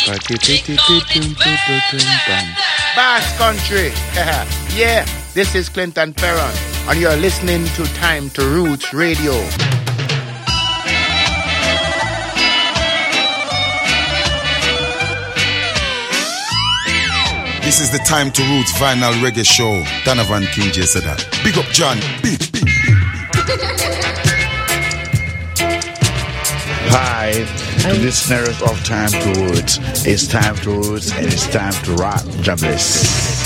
Bass Country. Yeah, this is Clinton Ferron, and you're listening to Time to Roots Radio. This is the Time to Roots Vinyl Reggae Show. Donovan King J said that. Big up John. Beat. Hi, listeners of Time to Roots. It's Time to Roots and it's time to rock. Jobless.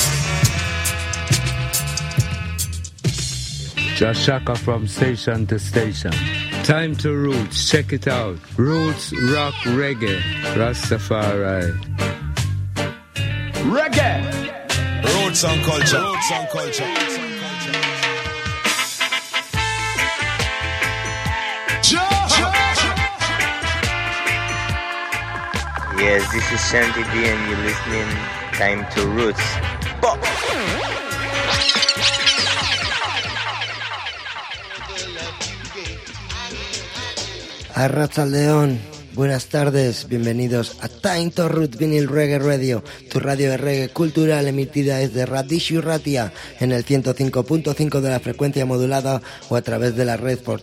Josh Shaka from station to station. Time to Roots. Check it out. Roots, rock, reggae, Rastafari. Reggae. Roots and culture. Roots and culture. Yes, this is Shanty D and you're listening Time to Roots. Pop. Arrachaldeón, buenas tardes, bienvenidos a Time to Roots Vinyl Reggae Radio, tu radio de reggae cultural emitida desde Radishu Ratia en el 105.5 de la frecuencia modulada o a través de la red por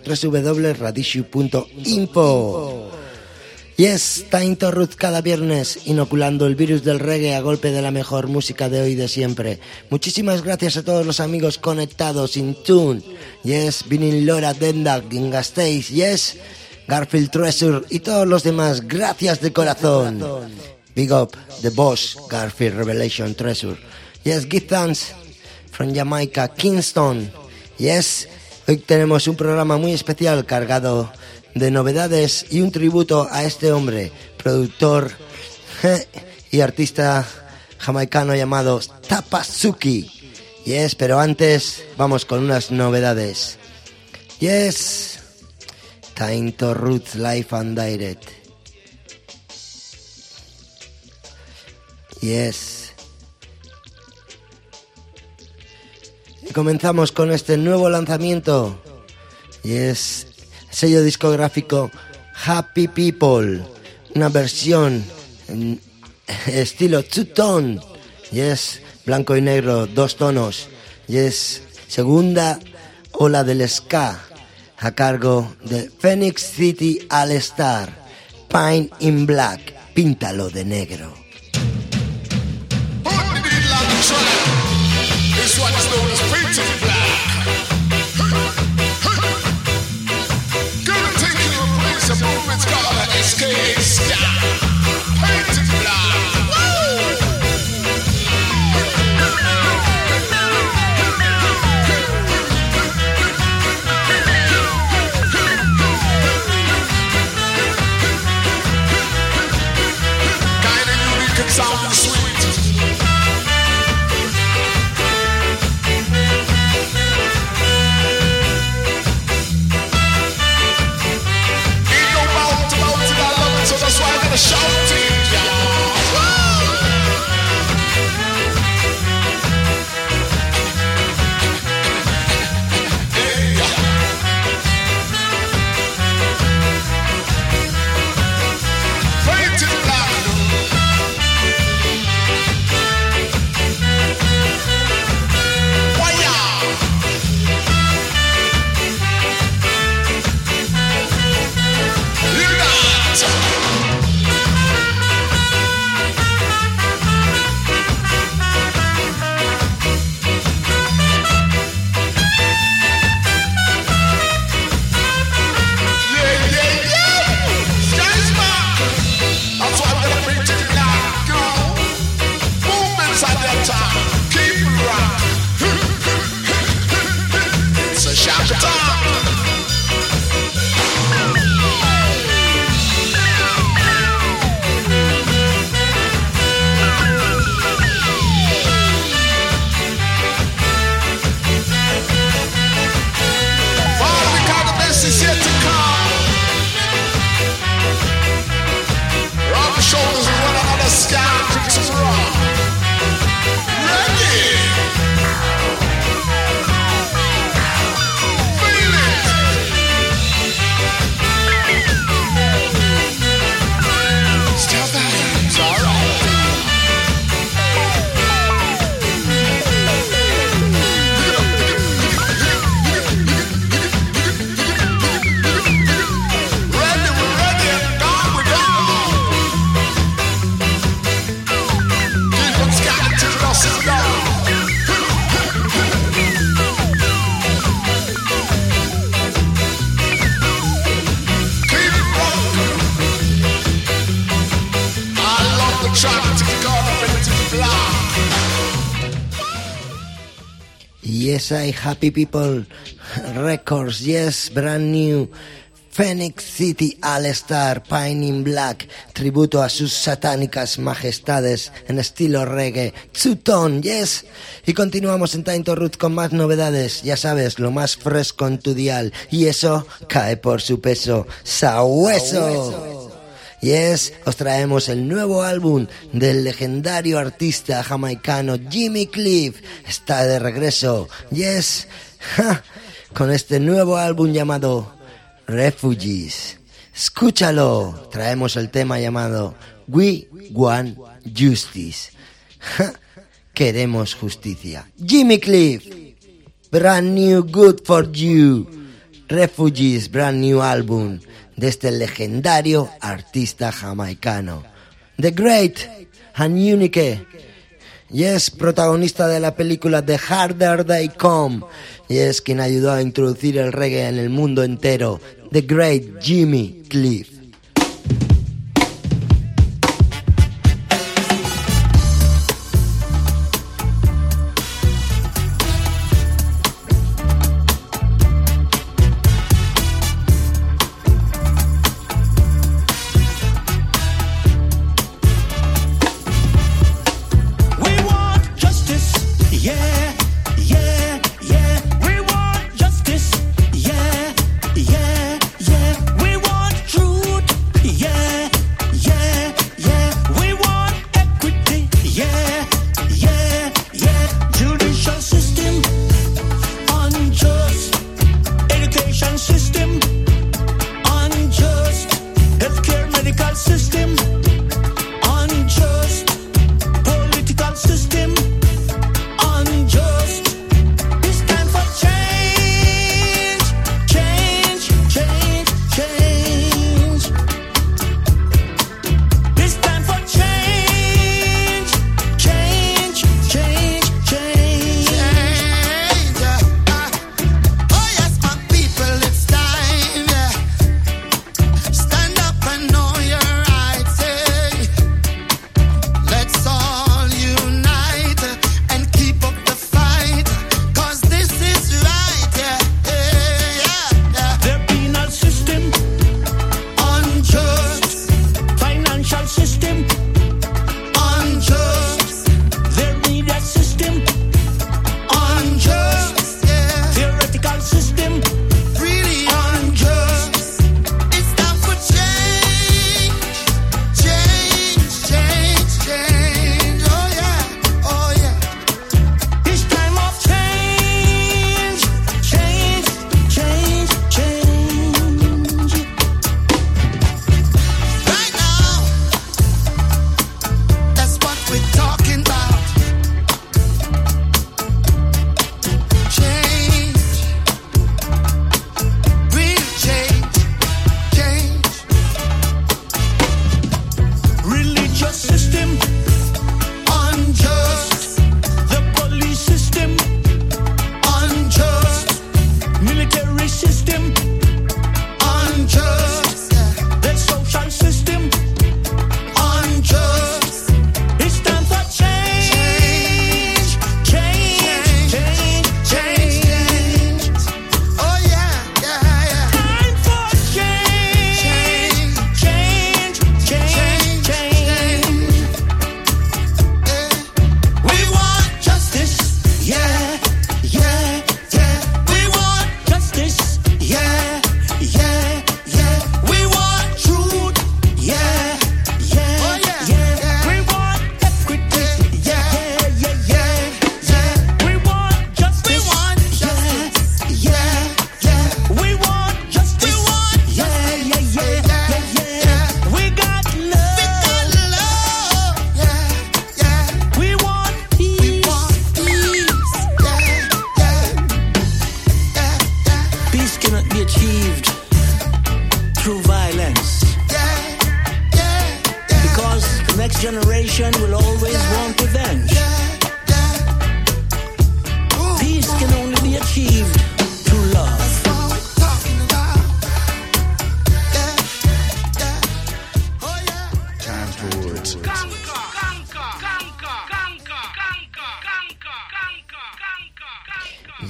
www.radishu.info. Yes, Time to Roots cada viernes, inoculando el virus del reggae a golpe de la mejor música de hoy y de siempre. Muchísimas gracias a todos los amigos conectados, in tune. Yes, Vinyl Lora, Dendak, Gingasteis, yes, Garfield Treasure y todos los demás, gracias de corazón. Big up, the boss, Garfield Revelation Treasure. Yes, give thanks from Jamaica, Kingston. Yes, hoy tenemos un programa muy especial cargado de novedades y un tributo a este hombre, productor y artista jamaicano llamado Tapasuki. Yes, pero antes vamos con unas novedades. Yes, Time to Roots Live and Direct. Yes. Y comenzamos con este nuevo lanzamiento. Yes. Sello discográfico Happy People, una versión en estilo two-tone, yes, blanco y negro, 2 tonos, yes, segunda ola del ska, a cargo de Phoenix City All Star, Paint in Black, píntalo de negro. It's called an escape style. Painted black. Kinda unique and sound sweet. So Yes, I Happy People Records, yes, brand new. Phoenix City All-Star, Pine in Black, tributo a sus satánicas majestades en estilo reggae, Two-Tone, yes. Y continuamos en Time to Roots con más novedades, ya sabes, lo más fresco en tu dial, y eso cae por su peso, Sahueso. Yes, os traemos el nuevo álbum del legendario artista jamaicano Jimmy Cliff, está de regreso, yes, con este nuevo álbum llamado Refugees. Escúchalo. Traemos el tema llamado We Want Justice. Queremos justicia. Jimmy Cliff. Brand new Good For You. Refugees, brand new álbum de este legendario artista jamaicano. The Great and Unique. Yes, protagonista de la película The Harder They Come. Yes, quien ayudó a introducir el reggae en el mundo entero. The Great Jimmy Cliff. generation will always want revenge. Peace can only be achieved through love. Time towards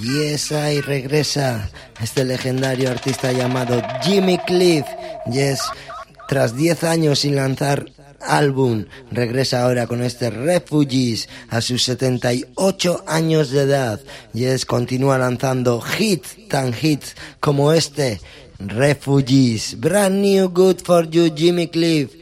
Yes, ahí regresa este legendario artista llamado Jimmy Cliff. Yes, tras 10 años sin lanzar álbum, regresa ahora con este Refugees a sus 78 años de edad. Yes, continúa lanzando tan hits como este Refugees, brand new, good for you, Jimmy Cliff,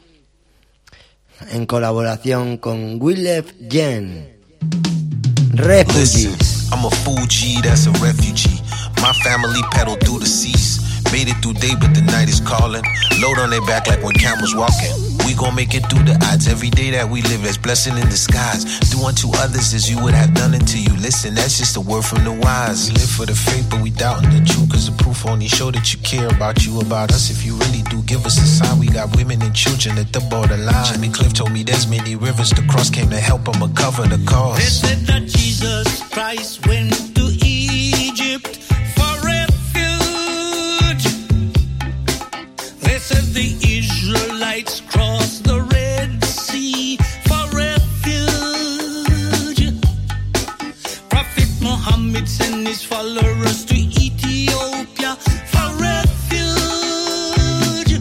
en colaboración con Willef Jen. Refugees. Listen, I'm a Fuji, that's a refugee. My family pedaled through the seas. Made it through day, but the night is calling. Load on their back like when camels walking. We gon' make it through the odds. Every day that we live as blessing in disguise. Do unto others as you would have done unto you. Listen, that's just a word from the wise. We live for the faith, but we doubting the truth. Cause the proof only show that you care about you, about us. If you really do, give us a sign. We got women and children at the borderline. Jimmy Cliff told me there's many rivers to cross. Came to help him recover the cause. They said that Jesus Christ went to Egypt for refuge. They said the Israelites crossed the Red Sea for refuge. Prophet Muhammad sent his followers to Ethiopia for refuge.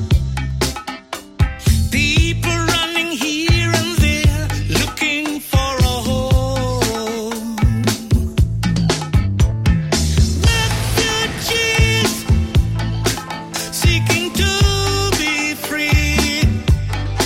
People running here and there looking for a home. Refugees seeking to be free.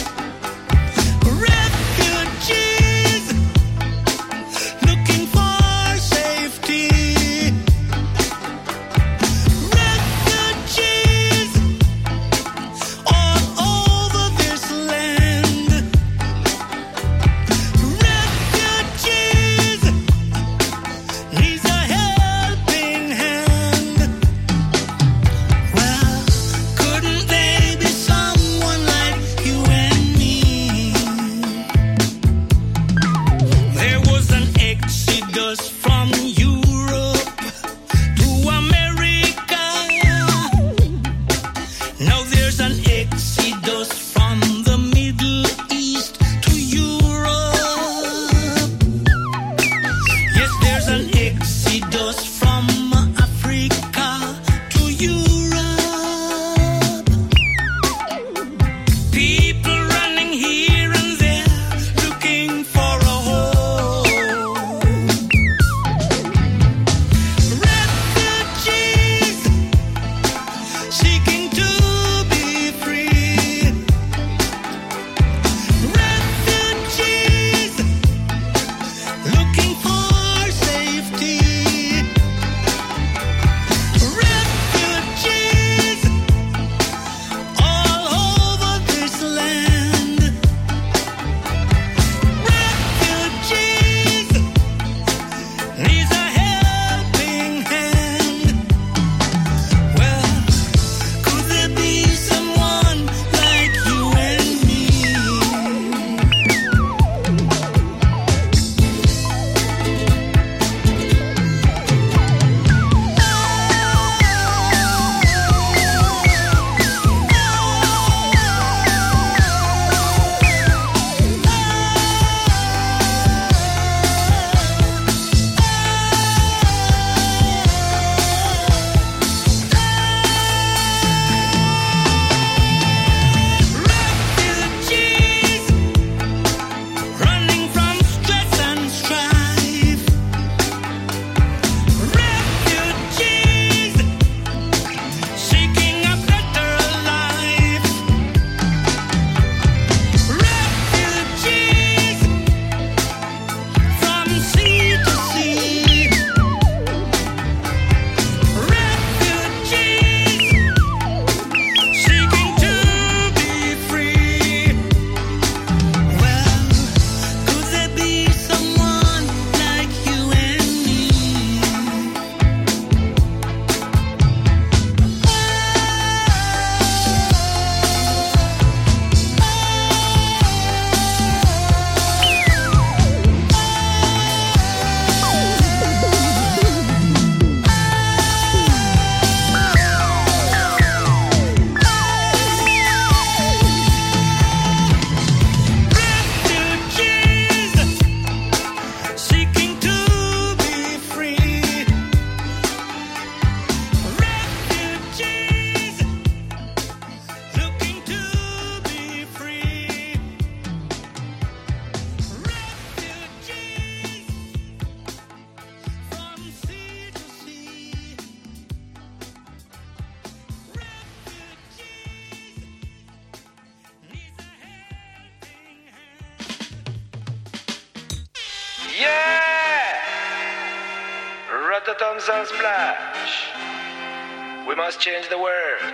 Rototom Sunsplash. We must change the world.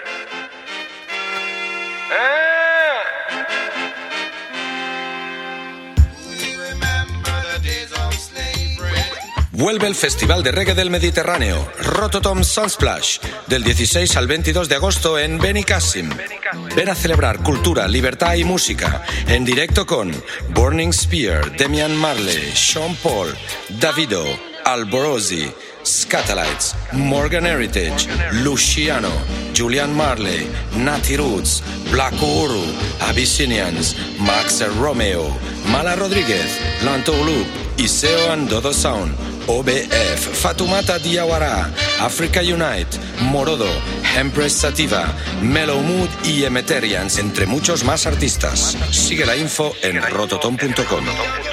Vuelve el Festival de Reggae del Mediterráneo, Rototom Sunsplash, del 16 al 22 de agosto en Benicassim. Ven a celebrar cultura, libertad y música, en directo con Burning Spear, Damian Marley, Sean Paul, Davido, Alborosi, Scatalites, Morgan Heritage, Luciano, Julian Marley, Natty Roots, Black Uhuru, Abyssinians, Max Romeo, Mala Rodríguez, Lanto Loop, Iseo and Dodo Sound, OBF, Fatumata Diawara, Africa Unite, Morodo, Empress Sativa, Mellow Mood y Emeterians, entre muchos más artistas. Sigue la info en rototom.com.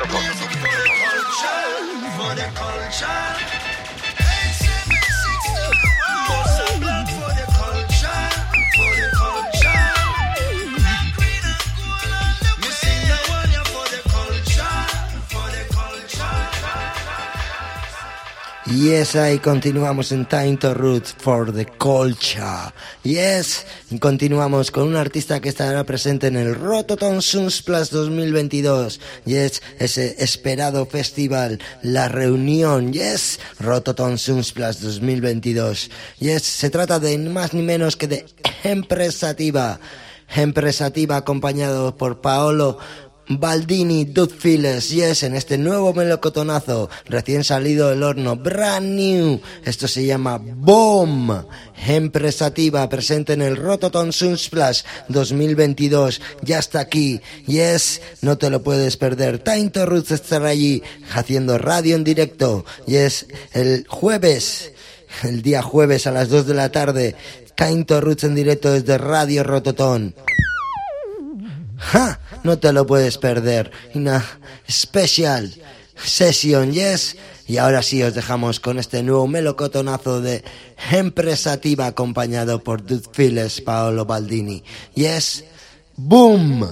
Yes, ahí continuamos en Time to Roots for the Culture. Yes, y continuamos con un artista que estará presente en el Rototom Sunsplash 2022. Yes, ese esperado festival, la reunión. Yes, Rototom Sunsplash 2022. Yes, se trata de más ni menos que de Empress Sativa. Empress Sativa acompañado por Paolo Baldini, Dude Files, yes, en este nuevo melocotonazo, recién salido del horno, brand new. Esto se llama Boom. Empress Sativa, presente en el Rototom Sunsplash 2022. Ya está aquí, yes, no te lo puedes perder. Time to Roots estará allí, haciendo radio en directo. Yes, el día jueves a las 2 de la tarde, Time to Roots en directo desde Radio Rototom. ¡Ja! No te lo puedes perder. Una special session, yes. Y ahora sí os dejamos con este nuevo melocotonazo de Empress Sativa acompañado por Dude Files, Paolo Baldini. Yes, boom.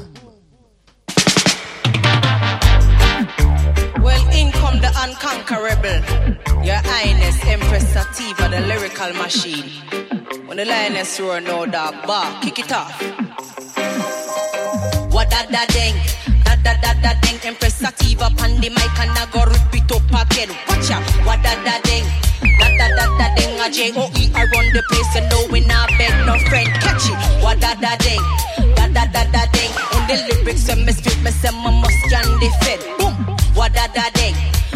Well, in come the unconquerable, Your Highness Empress Sativa, the lyrical machine. When the lioness roar, no dog bark, kick it off. What da ding, da ding, Empress Sativa pan the mic and I go rip it up again. Watch out, what da ding, da ding, a J-O-E around the place and no we not beg no friend. Catch it, what da ding, da ding, on the lyrics when me spit me say my must can defend. Boom, what da ding,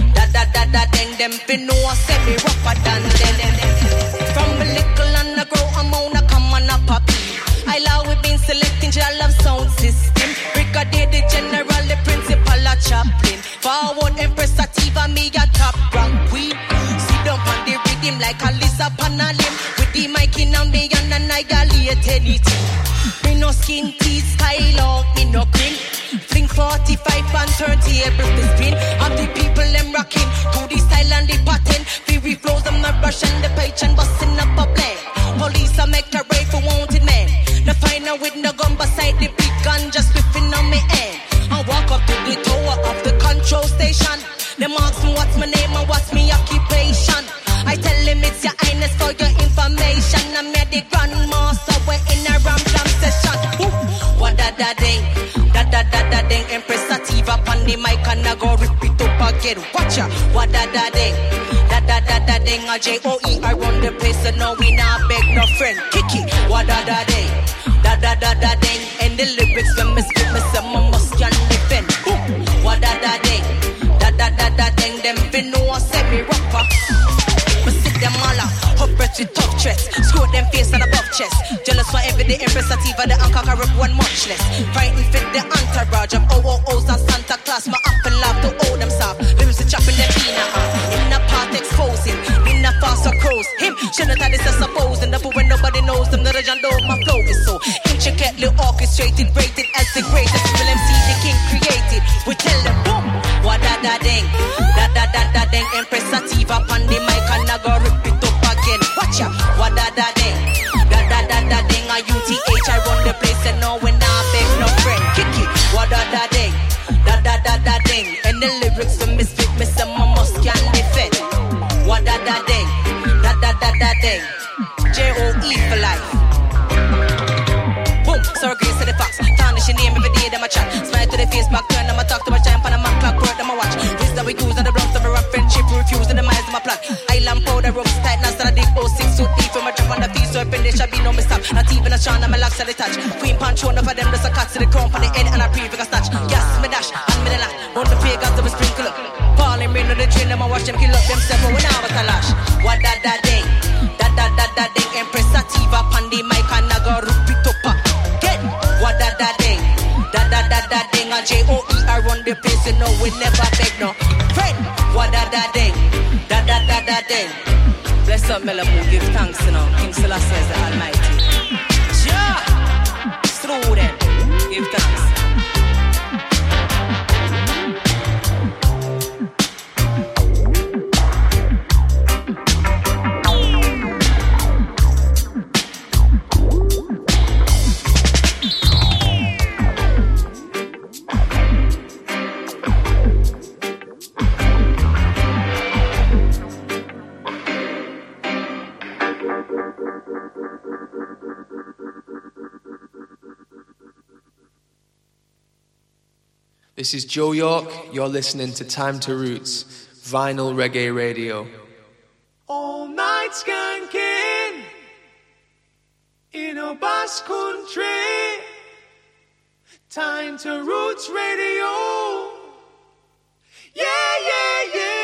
da ding, them fi know I say me rougher than them. From a little and I grow amount I come and I pop. I love we been selecting your love sound system. Brigadier the general, the principal, a chaplain. Forward Empress Sativa, me a top rank queen. Sit down on the rhythm like a Lisa Panalim. With the mic in and me and annihilate anything. Me no skin teeth, style out, me no green. Fling 45 and 30 able to spin. Of the people them rocking to the style and the pattern. Fury flows, I'm not rushing the page and busting up a blend. Police a make a raid for wanted men. The final with no gun beside the big gun just whipping on me end. I walk up to the tower of the control station. Them ask me what's my name and what's my occupation. I tell them it's your highness for your information. I made the grandmaster went in a ram session. What da ding, da ding, Empress Sativa on the mic and I go rip it up again. Watch out, what da ding, da ding, a J-O-E I run the place and no we not beg no friend. Kick it, what da ding, da ding, and the lyrics when me spit me say my must can defend. What da ding, da ding, them fi know I say me rapper. Me sit them all up breath with tough chest. Screw them face and above chest. Jealous for every day, Empress Sativa, the unconquerable one much less. Frightened fit the entourage of OOOs and Santa Claus. My up and laugh to owe them soft. Lyrics to chopping them in a part exposing. In a faster crows. Him, shouldn't have this supposing. The when nobody knows them, the legend of my flow is so intricately orchestrated, rated as the greatest. Will MC the king created. We tell them boom, what da ding, da ding. Empress Sativa on the mic and I go rip it up again. Watch out, what da ding, da ding. A UTH I run the place and no when I beg no friend. Kick it, what da ding, da ding. And the lyrics to misfit me some must can defend. What da ding, da ding. J-O-E for life. Boom, so grace to the fox. Tarnish your name every day, them a chat. Smile to the face, back turn, them a talk to my giant pan a man clock, word them a watch. Wrist that we use and the blocks of a rock friendship, refuse and the minds of my plot. Island powder, ropes tight, now start a deep 06 suit deep from a drop on the feet, so I there shall be no mistake. Not even a chance, my locks at the touch. Queen punch, one of them, just a cut to the crown on the head and a prefix a snatch. Gas, me dash, and me the lash. On the pagans, them a sprinkle up. Falling rain on the train, them a watch them kill up themselves, but when I was a lash. What da da ding, da da da da ding, Empress Sativa, Pandi, Mike, and Naga, Rupitopa. Get what da da ding, da da da da ding, and J-O-E, I run the place, you know we never beg no. Friend, what da da ding, da da da da ding. Bless up, Melamu, give thanks, you know. King Selassie is the Almighty. Sure, it's through them, give thanks. This is Joe York. You're listening to Time to Roots, Vinyl Reggae Radio. All night skanking in a bass country. Time to Roots Radio. Yeah, yeah, yeah.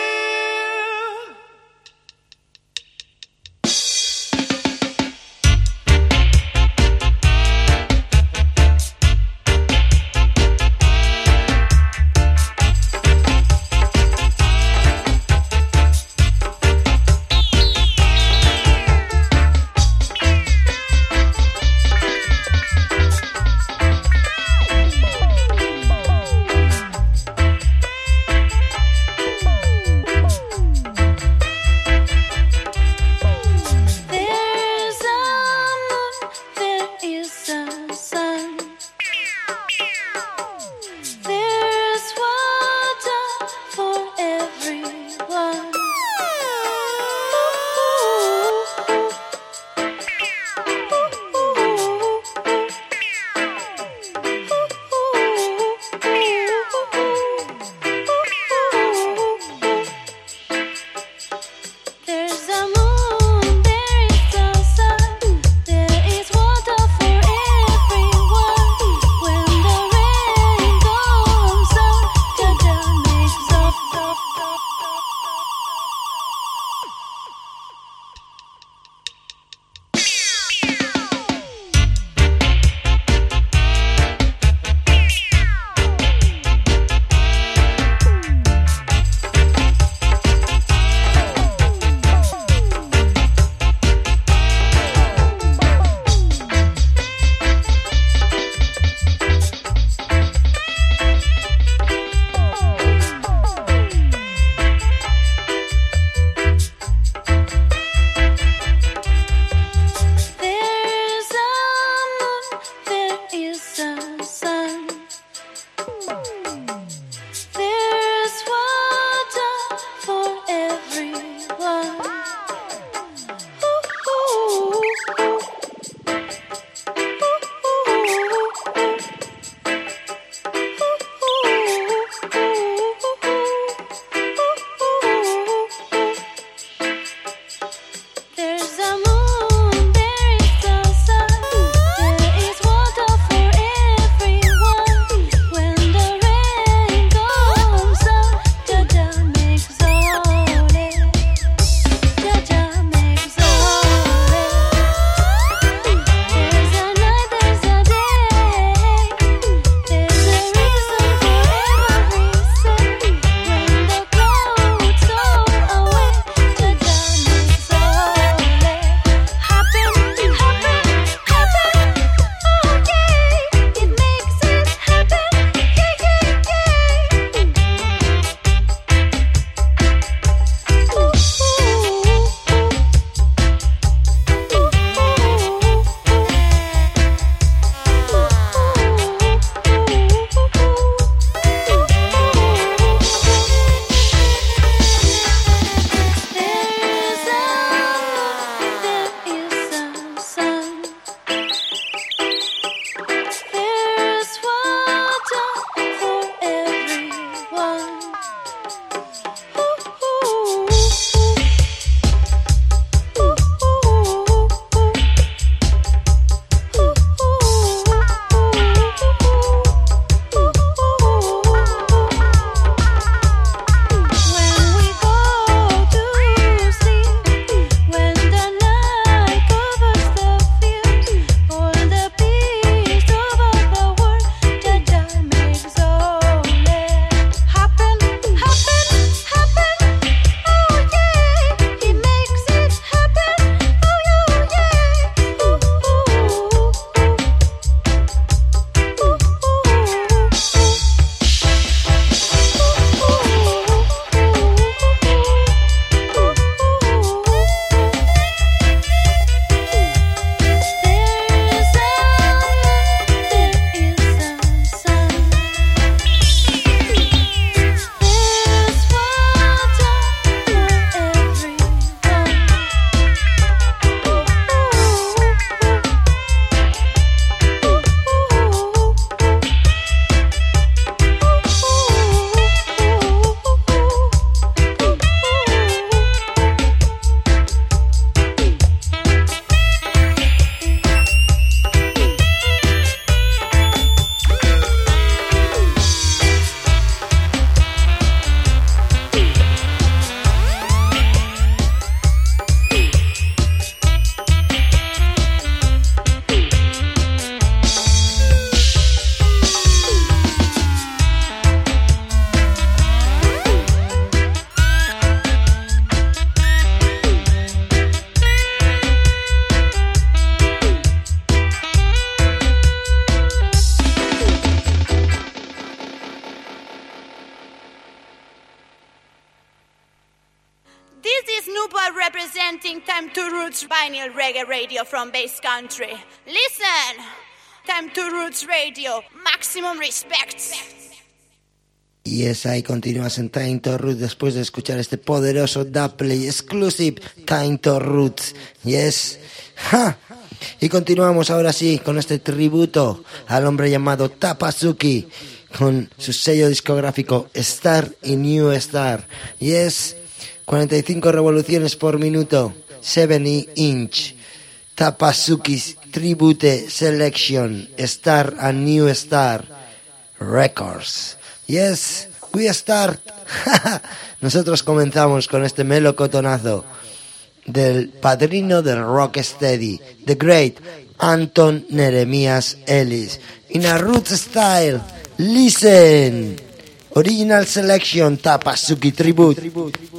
Time to Roots Vinyl Reggae Radio from Bass Country. Listen! Time to Roots Radio. Maximum respect. Y es ahí, continúas en Time to Roots después de escuchar este poderoso dubplay exclusive Time to Roots. Yes. ¡Ja! Y continuamos ahora sí con este tributo al hombre llamado Tapazuki con su sello discográfico Star y New Star. Yes. 45 revoluciones por minuto, 70 inch. Tapazuki's Tribute Selection, Star and New Star Records. Yes, we start. Nosotros comenzamos con este melocotonazo del padrino del rocksteady, the great Anton Neremias Ellis, in a roots style. Listen, original selection, Tapazuki Tribute.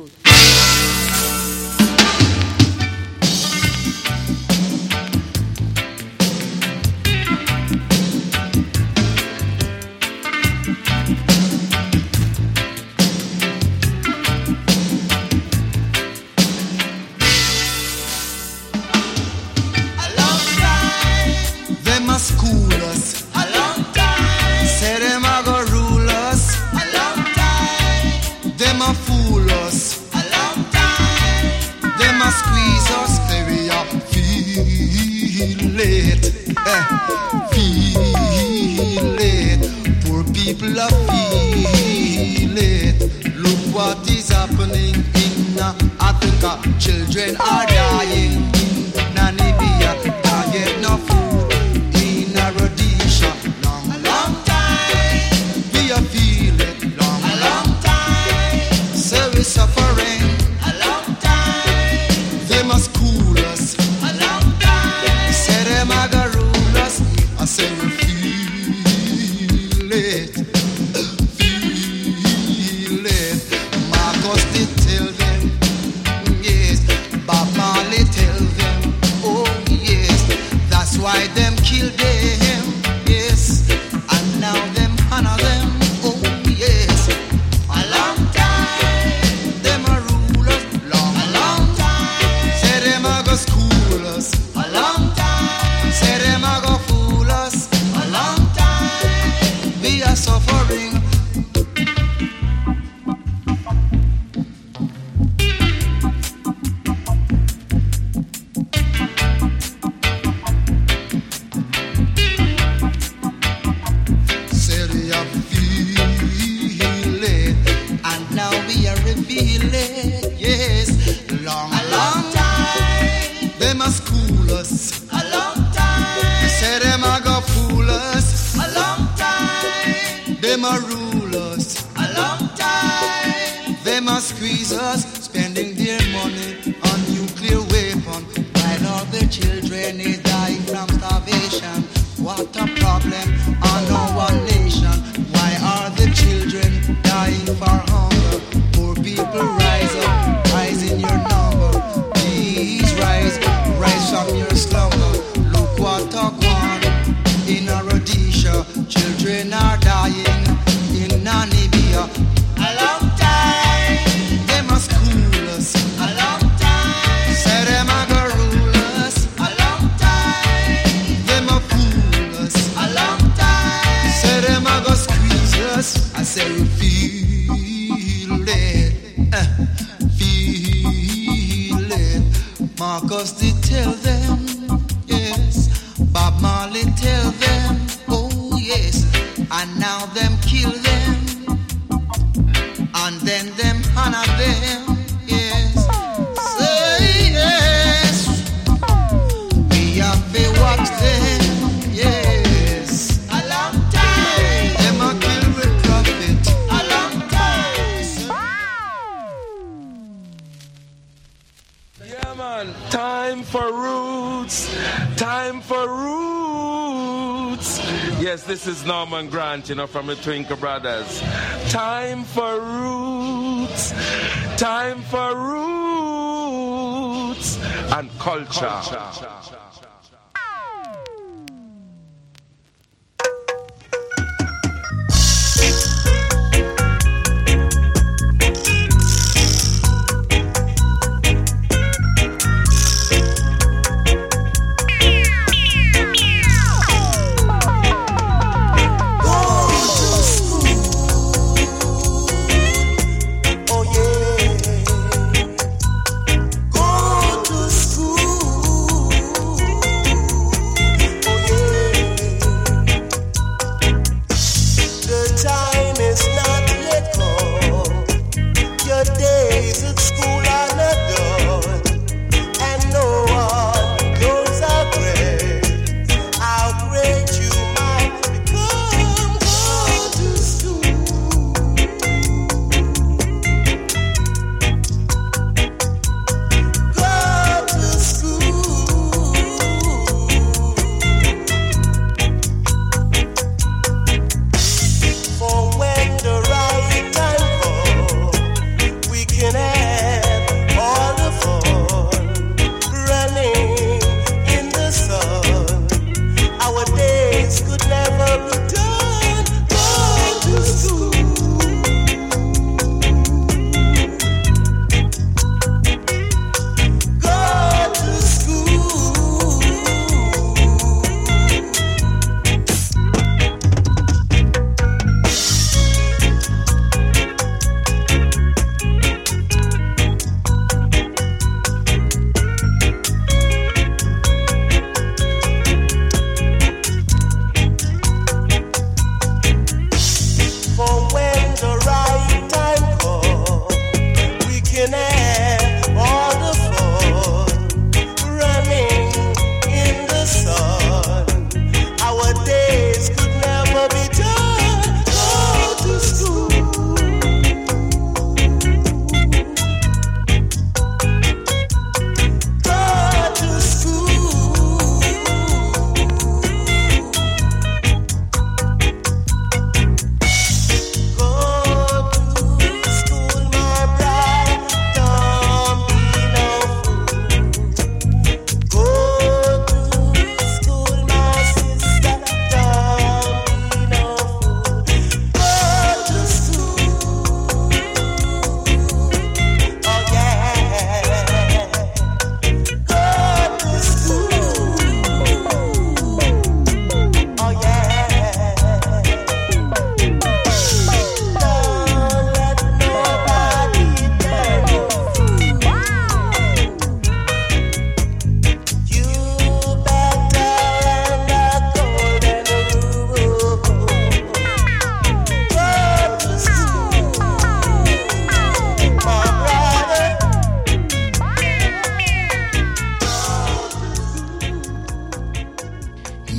School us a long time. Say them a go rule us a long time. Them a fool us a long time. Them a squeeze us, say we a feel it, feel it. Poor people a feel it. Look what is happening in Africa. Children are dying in Namibia. Can't get no food. Rhodesia, long time. We are feeling long time. So we suffering a long time. They must cool us a long time. Say them a go rule us. I say we feel it, feel it. Marcus did tell them, yes. Bob Marley tell them, oh yes. That's why them killed them. Yes, this is Norman Grant, from the Twinkle Brothers. Time for roots and culture.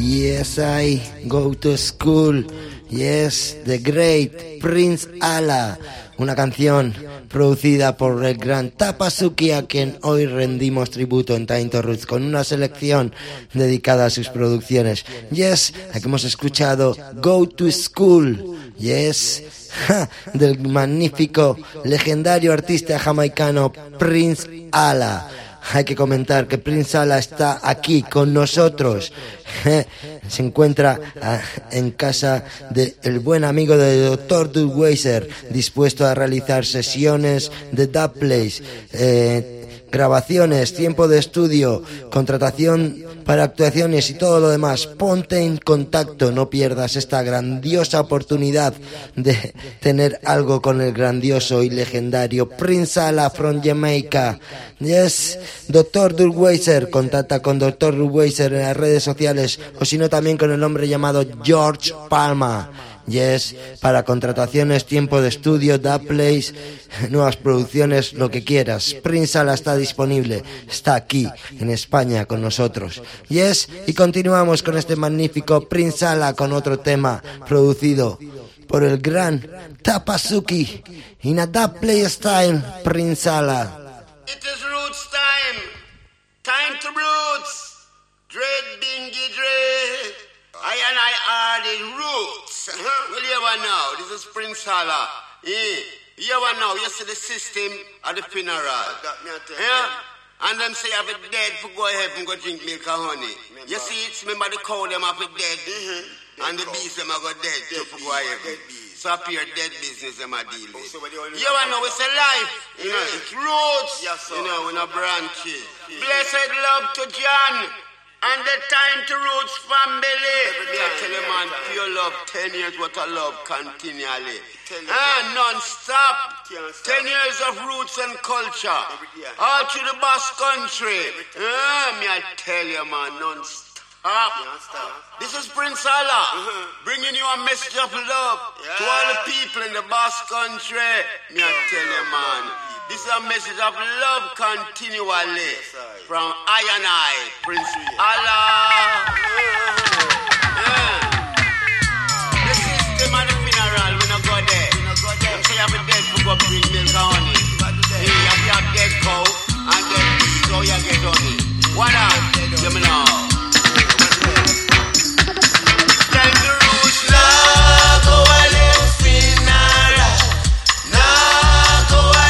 Yes, I go to school. Yes, the great Prince Allah. Una canción producida por el gran Tapasuki, a quien hoy rendimos tributo en Time to Roots con una selección dedicada a sus producciones. Yes, aquí hemos escuchado Go to School. Yes, del magnífico, legendario artista jamaicano Prince Allah. Hay que comentar que Prince Allah está aquí con nosotros. Se encuentra en casa del buen amigo del Dr. Doug Weiser, dispuesto a realizar sesiones de dub plays, grabaciones, tiempo de estudio, contratación para actuaciones y todo lo demás. Ponte en contacto, no pierdas esta grandiosa oportunidad de tener algo con el grandioso y legendario Prince Allah from Jamaica. Yes, Dr. Doug Weiser, contacta con Dr. Doug Weiser en las redes sociales, o si no también con el hombre llamado George Palma. Yes, para contrataciones, tiempo de estudio, dub plays, nuevas producciones, lo que quieras. Prince Allah está disponible, está aquí en España con nosotros. Yes, y continuamos con este magnífico Prince Allah con otro tema producido por el gran Tapasuki in a dub play style. Prince Allah. It is roots time. Time to roots. Dread bingy dread. I and I are the roots. Well, you ever know, this is Prince Allah. You ever know, you see the system at the funeral. Yeah? And them say, I've been dead for go ahead and go drink milk and honey. You see, it's remember the cow them have been dead. And the bees them have got dead for go ahead. So up here, dead business them a deal with. You ever know, it's a life. You know, it's roots. You know, in a branches. Blessed love to John. And the Time to Roots family. I tell you, man, pure love, 10 years worth of love continually. Non-stop. 10 years of roots and culture. All through the Basque country. Me I tell you, man, non-stop. This is Prince Allah, bringing you a message of love to all the people in the Basque country. Me I tell you, man. This is a message of love continually from I and I, Prince Allah. The system at the funeral, we not go there. Them say you have a dead for go bring milk and honey. You have dead cow and dead bees, so you get honey. What up? You me know. Time to roots now, go a little funeral. Now go a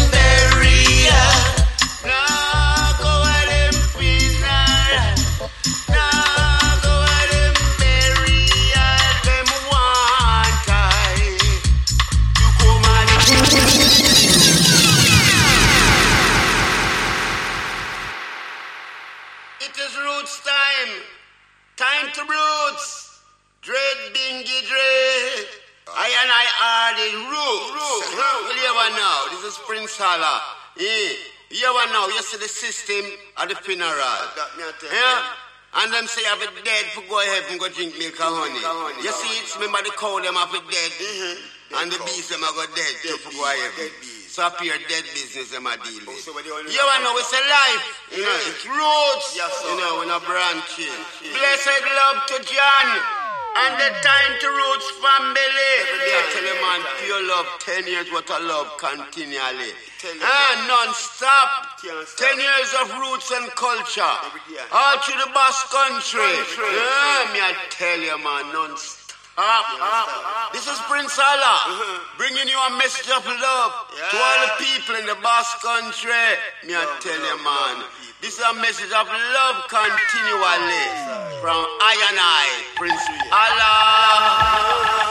Time to roots, dread bingy dread. I and I are the roots. Well, you ever know, this is Prince Allah. You ever know, you see the system at the funeral. Yeah? And them say I've been dead for go ahead and go drink milk and honey. You see, it's remember the cow them have been dead. And the bees them have got dead for go ahead. So up here, dead business them a deal with. You ever know, it's a life. You know, it's roots. You know, in a branches. Blessed love to John. And the Time to Roots family. I tell you, man, pure love, 10 years worth of love continually. Non-stop. 10 years of roots and culture. All through the Basque country. Me I tell you, man, non-stop. This is Prince Allah, bringing you a message of love to all the people in the Basque country. Me I tell you, man, this is a message of love continually from I and I, Prince Allah.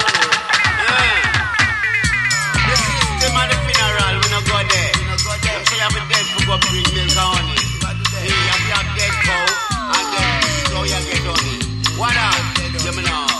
The system at the funeral, we not go there. Them say you have a dead for go bring milk and honey. You have dead cow and dead bees, so you get honey. What up? You me know.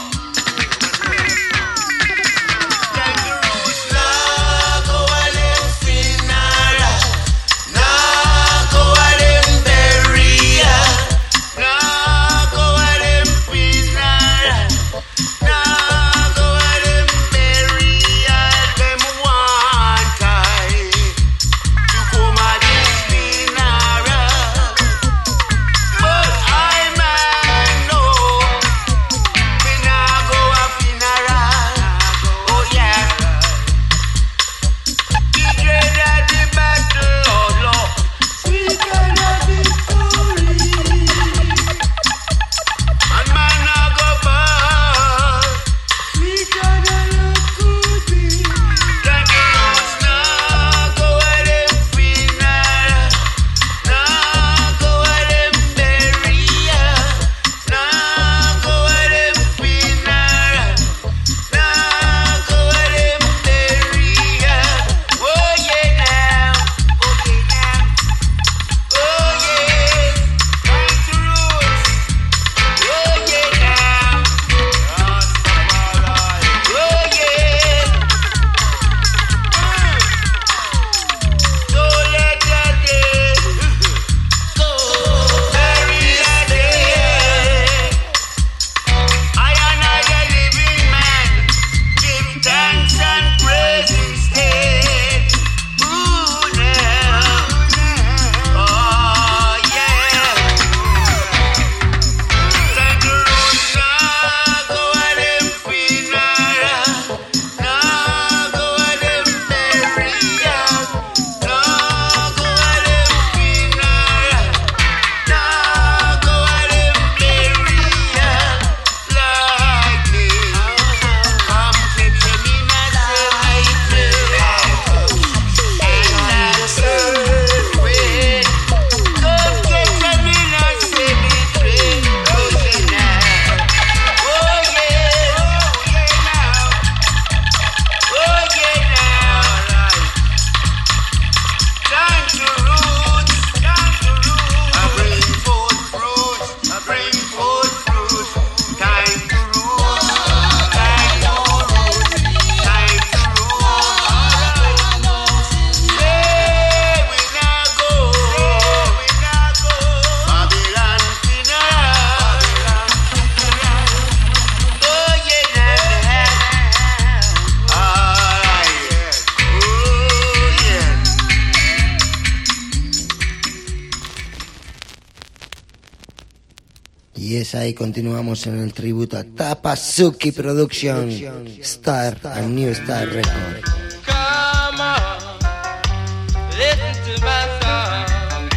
Yes, ahí continuamos en el tributo a Tapasuki Production, Star and New Star Record. Come on, listen to my song.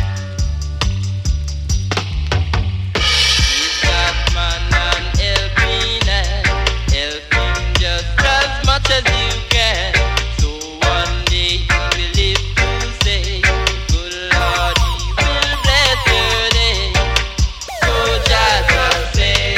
You've got man and helping just as much as you can. So one day you will live to say, good Lord, He will bless your day. So Jaja say,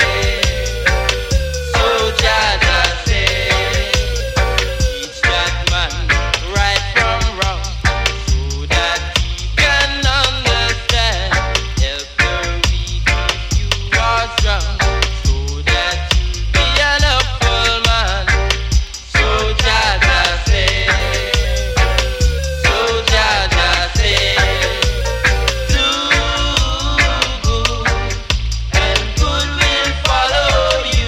so Jaja say, teach that man right from wrong, so that he can understand. Help the weak if you are strong, so that you be an helpful man. So Jaja say, so Jaja say, do good and good will follow you.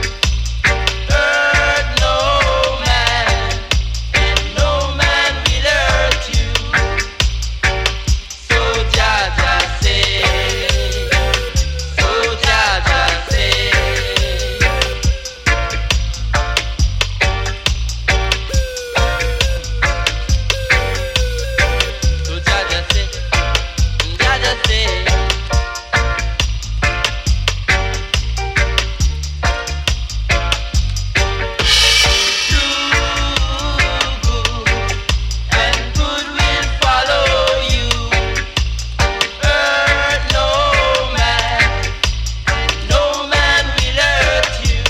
Hurt no man, and no man will hurt you. So Jaja say, so Jaja say. So Jaja say, Jaja say. And good will follow you. Hurt no man, and no man will hurt you.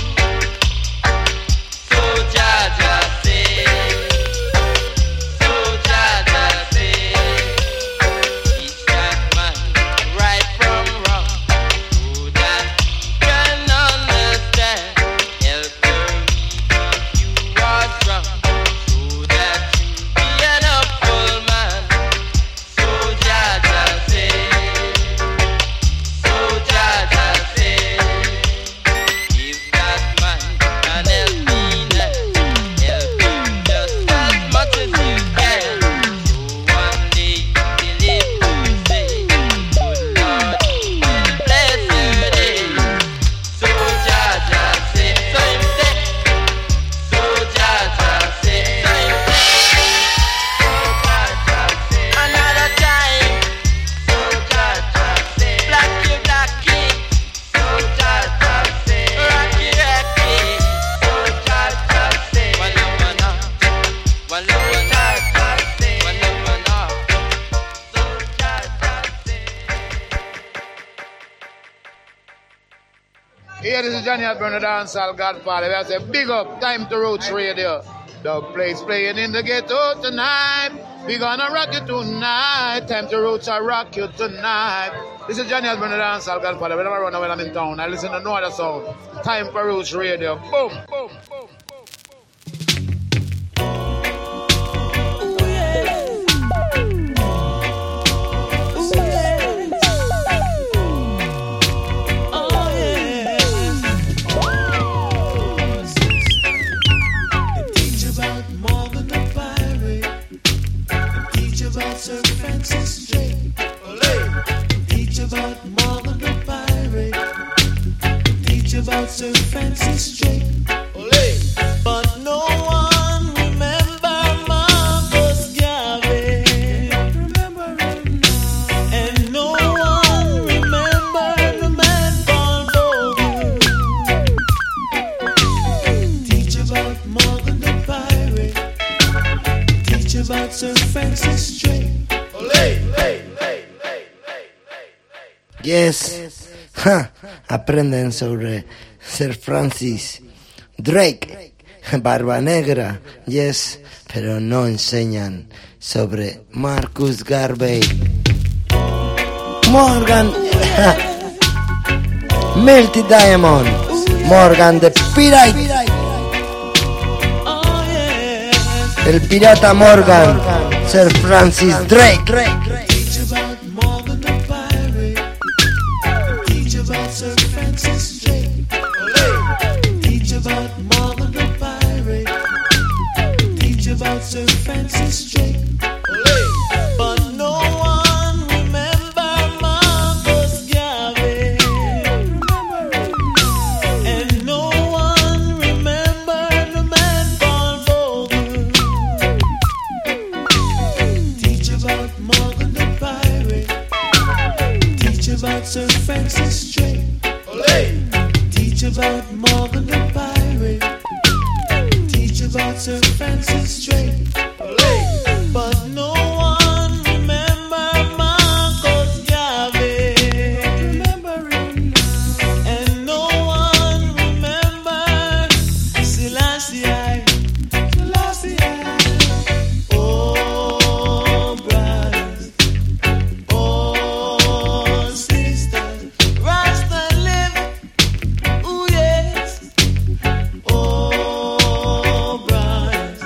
So Jaja say, so Jaja say, teach that man right from wrong, so that he can understand. Help the weak if you are strong, so that you be an helpful man. So Jaja say, so Jaja say, give that man an helping hand. Help him just as much as you can. So one day you will live to say, good Lord, He will bless your day. So Jaja say, so him say, so Jaja say, so him say, another time. So Jaja say, blacky, so Jaja say, rocky, so Jaja say, walla, walla, say, walla, so Jaja say. Here, this is Johnny Alberno, dancehall godfather. We have to say, big up, Time to Roots Radio. The place playing in the ghetto tonight. We gonna rock you tonight. Time to Roots, I rock you tonight. This is Johnny Alberno, dancehall godfather. We never run away when I'm in town. I listen to no other sound. Time for Roots Radio. Boom, boom, boom. Teach about more than a pirate. Teach about Sir Francis Drake. Teach about more than a pirate. Teach about Sir Francis Drake. But no one remember Marcus Garvey. And no one remember the man called Bogle. Teach about more than a pirate. Teach about Sir Francis Drake. Yes, aprenden sobre Sir Francis Drake, Barba Negra, yes, pero no enseñan sobre Marcus Garvey, Morgan, Melty Diamond, Morgan the Pirate, el pirata Morgan, Sir Francis Drake. Teach about more than a pirate. Teach about Sir Francis Drake. Teach about more than a pirate. Teach about Sir Francis Drake. But no one remember Marcus Garvey. about Morgan the pirate. Teach about Sir Francis Drake. But no one remember Marcus Garvey. And no one remember Selassie. Oh, brothers. Oh, sisters. Rasta live. Ooh, yes. Oh, brothers.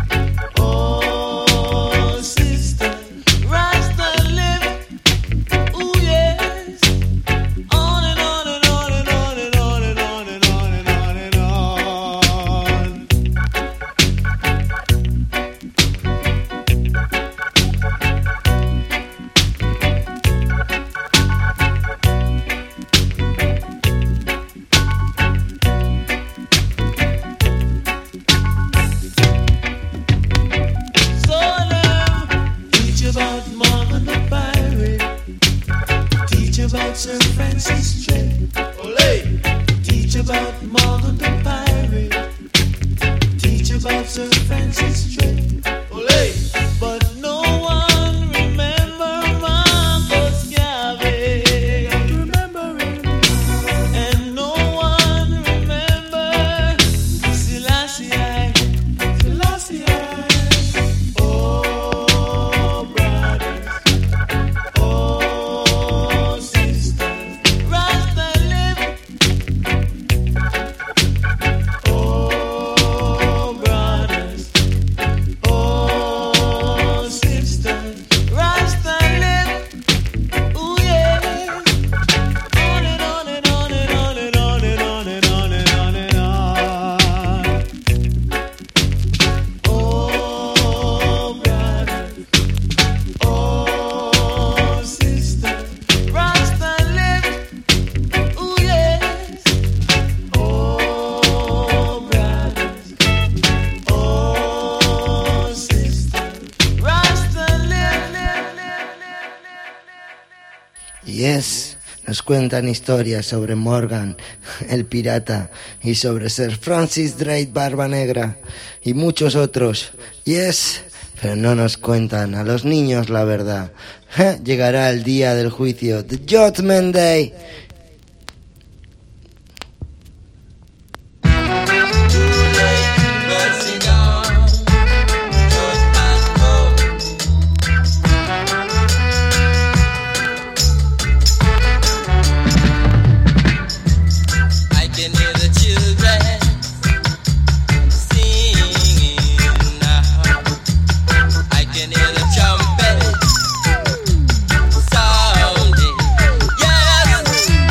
Oh, sisters. Rasta live. Ooh, yes. On and on and on and on and on and on and on and on and on. Teach about Morgan the pirate. Teach about Sir Francis Drake. Teach about Morgan the pirate. Teach about Sir Francis Drake. But no one remember Marcus Garvey. And no one remember Selassie. Oh, brothers. Oh, sisters. Rasta live. Oh, brothers. Oh, sisters. Rasta live. Ooh, yeah. On and on and on and on and on and on and on and on and on. Oh, brothers. Oh, sisters. Rasta live. Ooh, yes. Oh, brothers. Oh, sisters. Rasta live. Yes, nos cuentan historias sobre Morgan, el pirata, y sobre Sir Francis Drake Barba Negra, y muchos otros. Yes, pero no nos cuentan a los niños la verdad. Llegará el día del juicio, the Judgment Day. I can hear the children singing now. I can hear the trumpet sounding. Yes,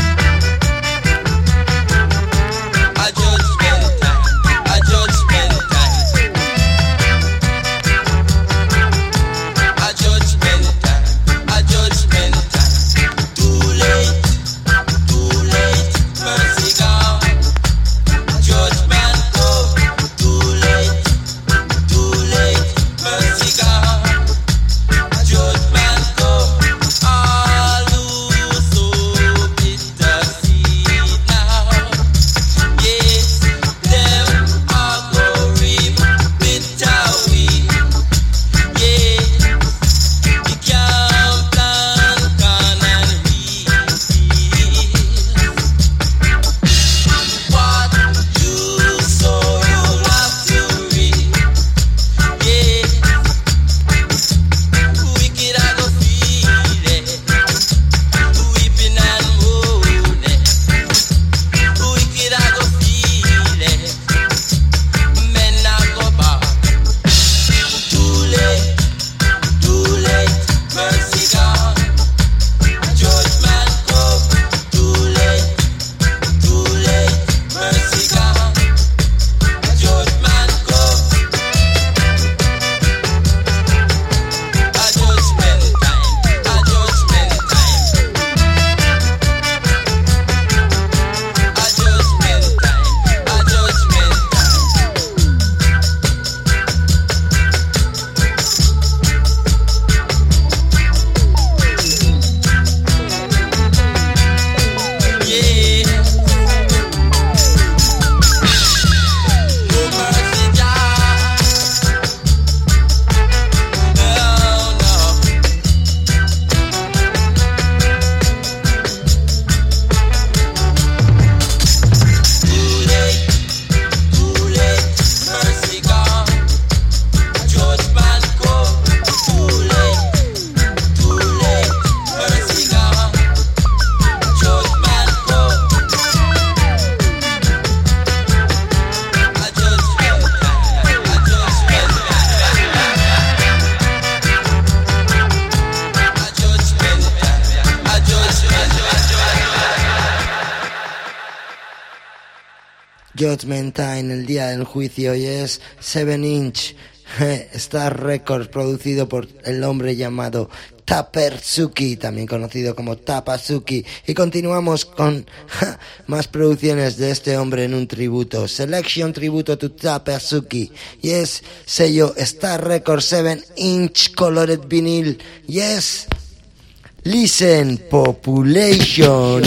Judgment Time, el día del juicio, y es 7-inch Star Records, producido por el hombre llamado Tapersuki, también conocido como Tapazuki. Y continuamos con más producciones de este hombre en un tributo, Selection Tributo to Tapazuki, y es sello Star Records 7-inch Colored Vinyl, y es Listen Population.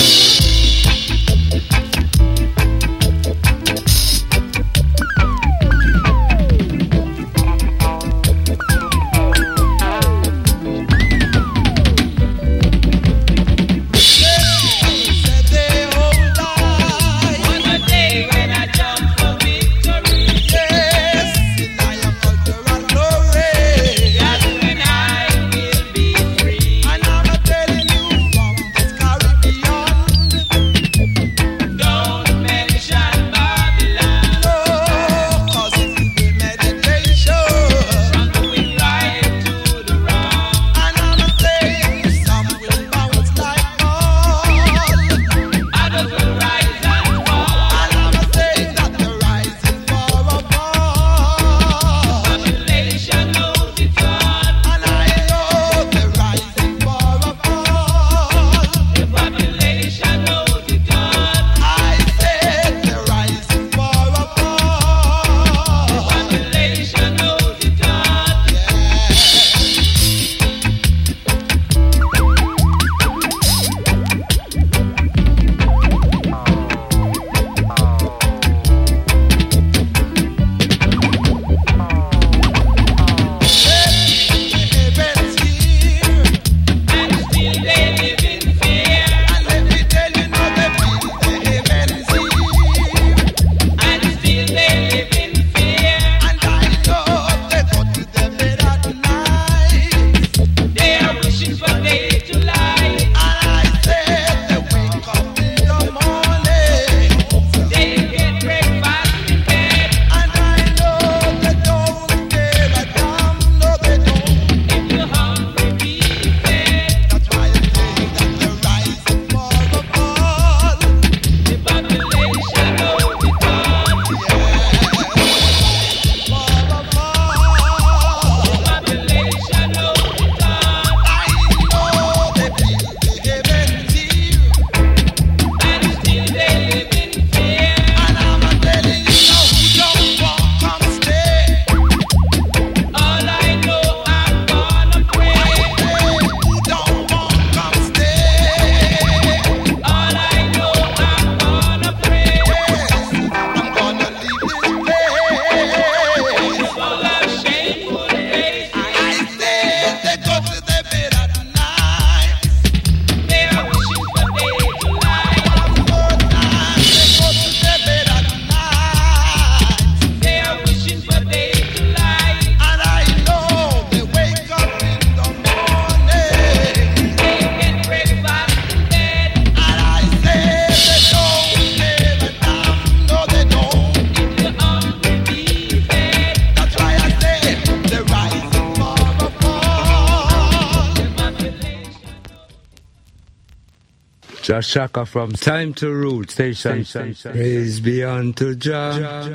Shaka from Time to Root Station. Praise be unto Jah.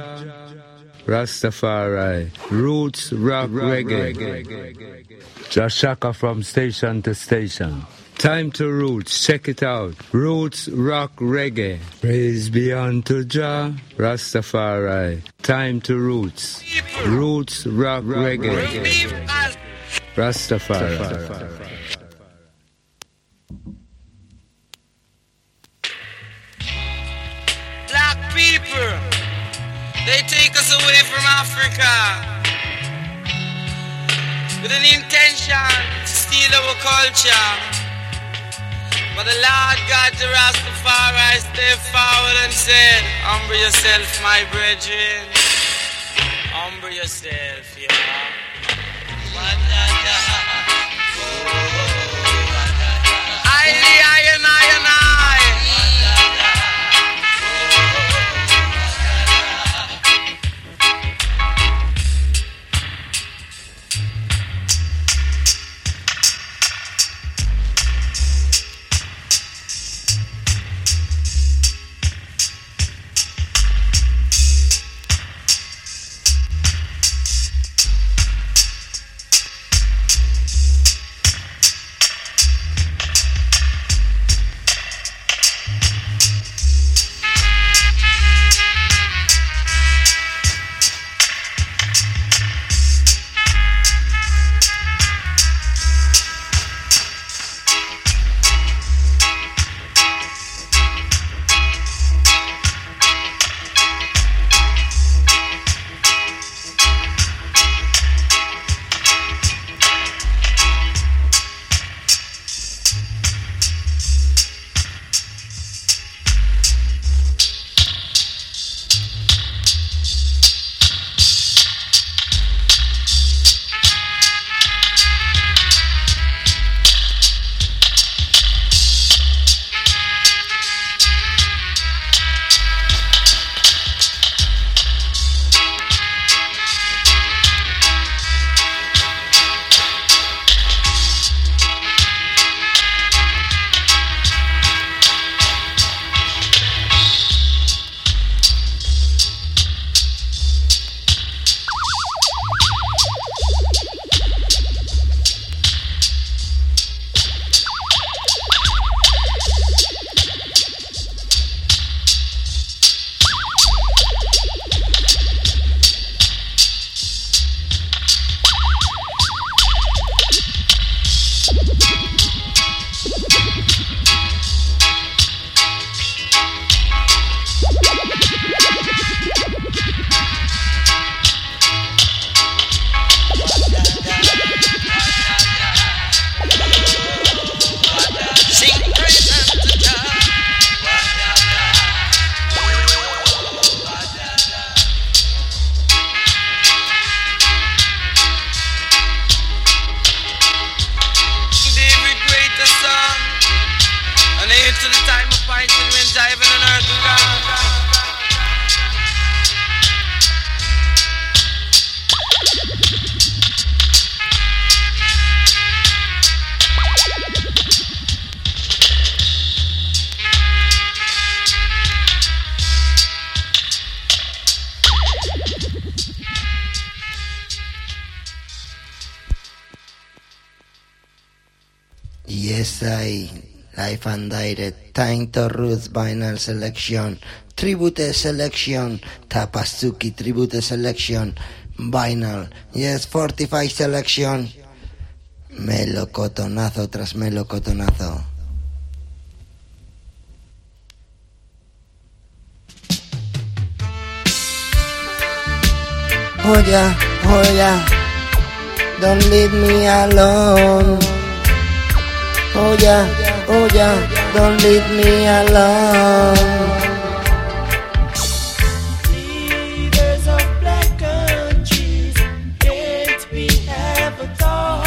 Rastafari. Roots rock reggae. Shaka from station to station. Time to Roots. Check it out. Roots rock reggae. Praise be unto Jah. Rastafari. Time to Roots. Roots rock reggae. Rastafari. People, they take us away from Africa with an intention to steal our culture. But the Lord God, the Rastafari, stepped forward and said, humble yourself, my brethren. Humble yourself, yeah. PSI, Live and Direct, Time to Roots Vinyl Selection, Tribute Selection, Tapasuki Tribute Selection, Vinyl, Yes 45 Selection, melocotonazo tras melocotonazo. Oh yeah, don't leave me alone. Oh yeah, don't leave me alone. Leaders of black countries can't we have a talk?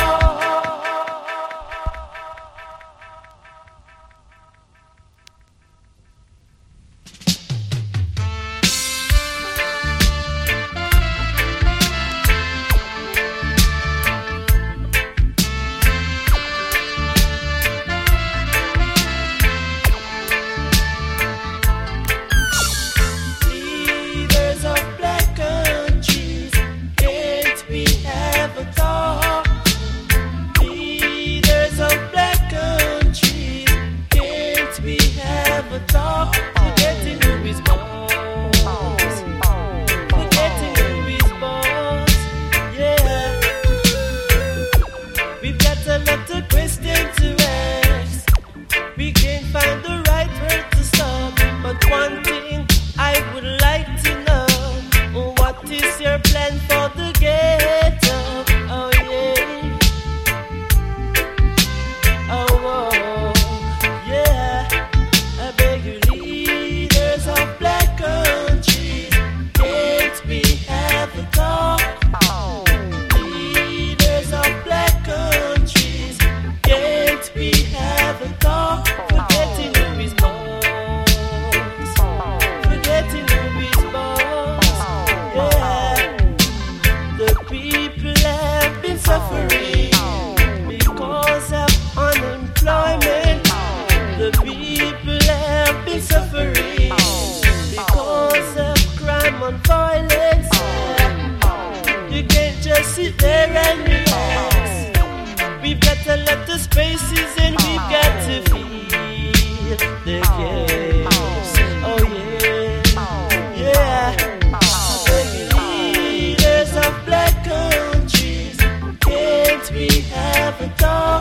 Leaders of black countries can't we have a talk? Leaders of black countries can't we have a talk? Forgetting who is boss, forgetting who is boss, yeah. We've got a lot of questions to ask. We can't find the right word to stop. But one thing I would like to know, what is your plan for the ghetto? Oh yeah, oh yeah. I beg you, leaders of black countries, can't we have a talk? Leaders of black countries, can't we have a talk? Forgetting who is boss, forgetting who is boss, yeah. The people have been suffering because of unemployment. The people have been suffering because of crime and violence. You can't just sit there and relax. We've got a lot of spaces and we've got to feel the chaos. Oh yeah, yeah. Leaders of black countries, can't we have a talk?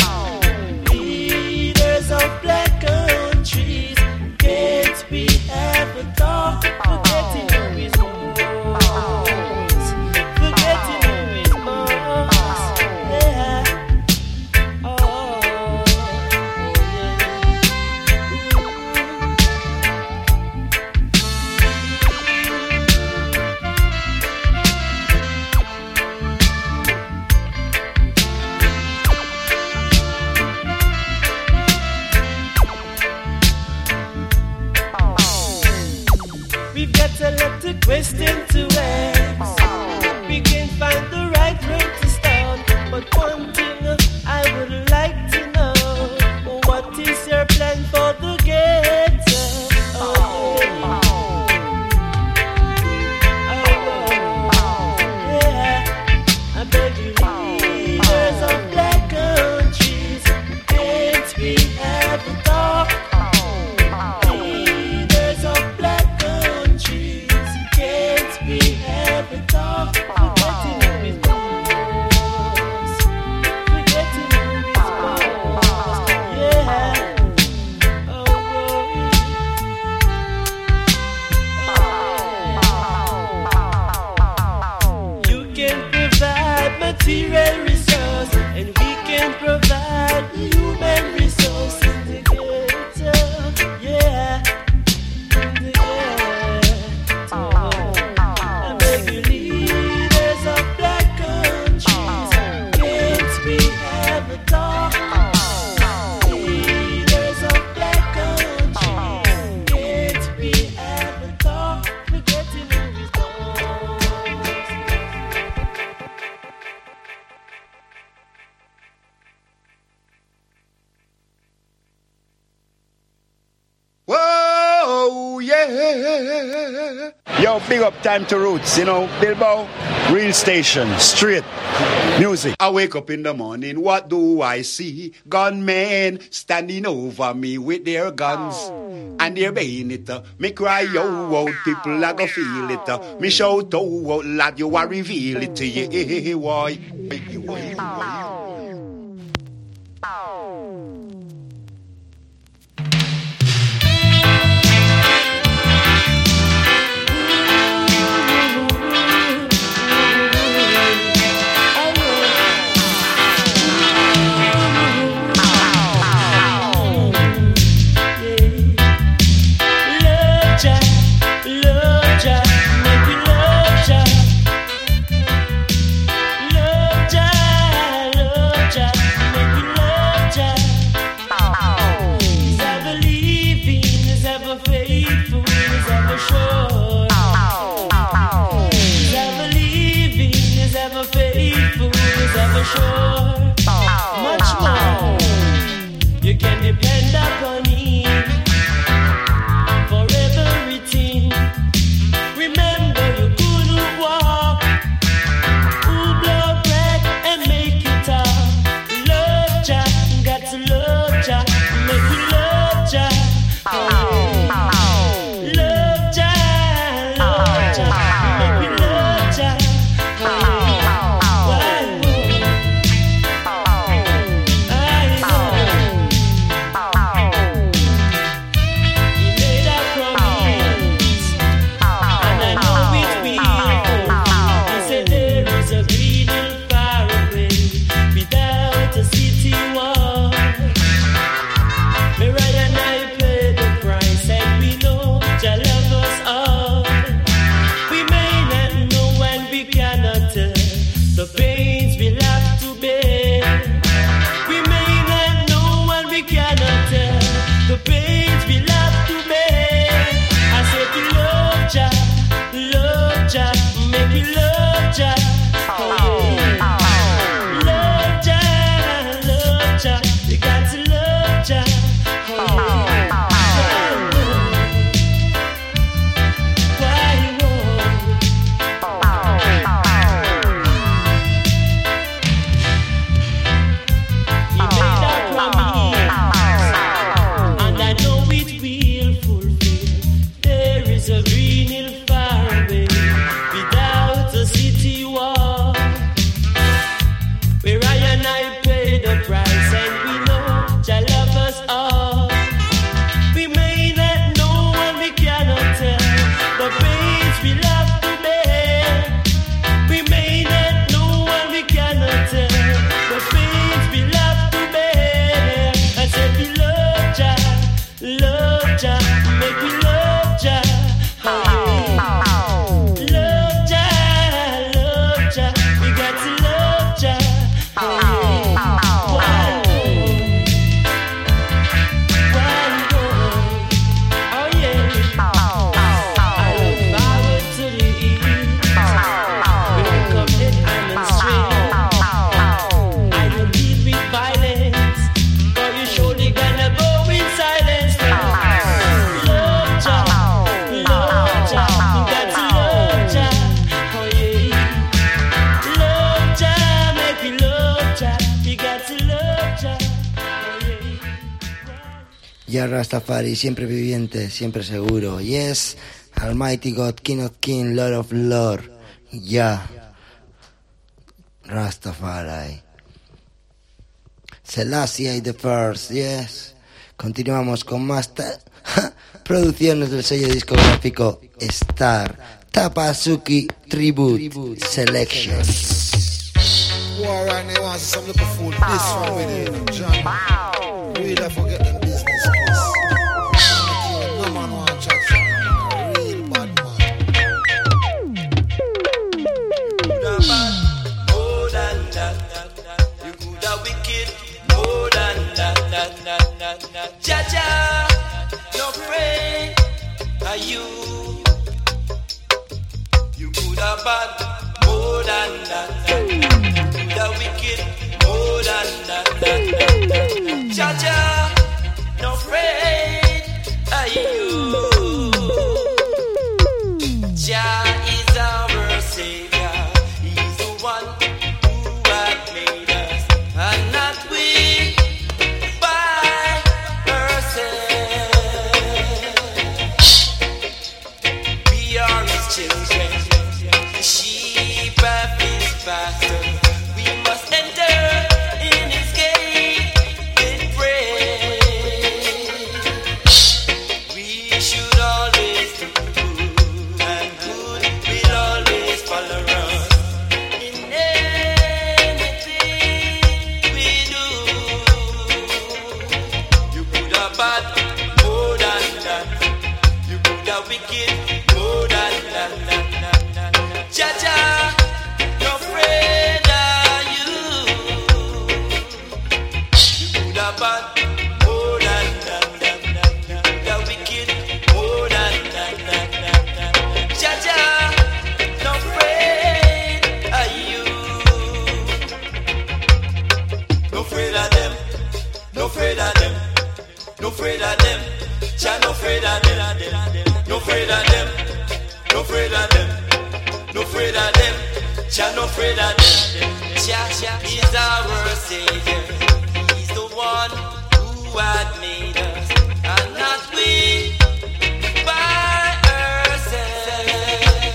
Leaders of black countries, can't we have a talk? Forgetting who is boss, forgetting who is boss, yeah. We've got a lot of questions to ask. We can't find the right road to start. But one thing I would like to know, what is your plan for the ghetto? Oh yeah, I beg you, leaders of black countries, can't we have a talk? Leaders of black countries, can't we have a talk? Forgetting who is boss, forgetting who is boss, yeah. You can provide material resource, and we can provide human resource in the ghetto, yeah. In the ghetto. I beg you, leaders of black countries, can't we have a talk? Leaders of black countries, can't we have a talk? Forgetting who is boss. Yo, big up Time to Roots, you know, Bilbao, real station, straight music. I wake up in the morning, what do I see? Gunmen standing over me with their guns and their bayonet. Me cry, yo, out, people I go feel it. Me shout, oh, out, lad, you are reveal it. Yeah, why? Ya Rastafari, siempre viviente, siempre seguro. Yes, Almighty God, King of King, Lord of Lord. Ya Rastafari. Selassie the First, yes. Continuamos con más producciones del sello discográfico Star. Tapasuki Tribute Selection. War right now wants some little fool. This one with it, John. Really forget them business. No man want chat. Real bad man. Coulda bad, more than that. You coulda wicked, more than that. Jaja, no pray, are you? You coulda bad, more than that. The wicked more than that. Jaja, no afraid are you. children. The sheep have his pasture. We must enter in his gate with praise. We should always do good, and good will always follow us. In anything we do, you could have bad more than that. You could have wicked more than that. Jaja, no afraid of you. You could have bad more than that. The wicked more than that. Jaja, no afraid of you. No afraid of them. No afraid of them. No afraid of them. Jah no afraid of them. No afraid of them. No afraid of them. No afraid of them. Jah no afraid of them. Jah is our Savior. He's the one who had made us, and not we by ourselves.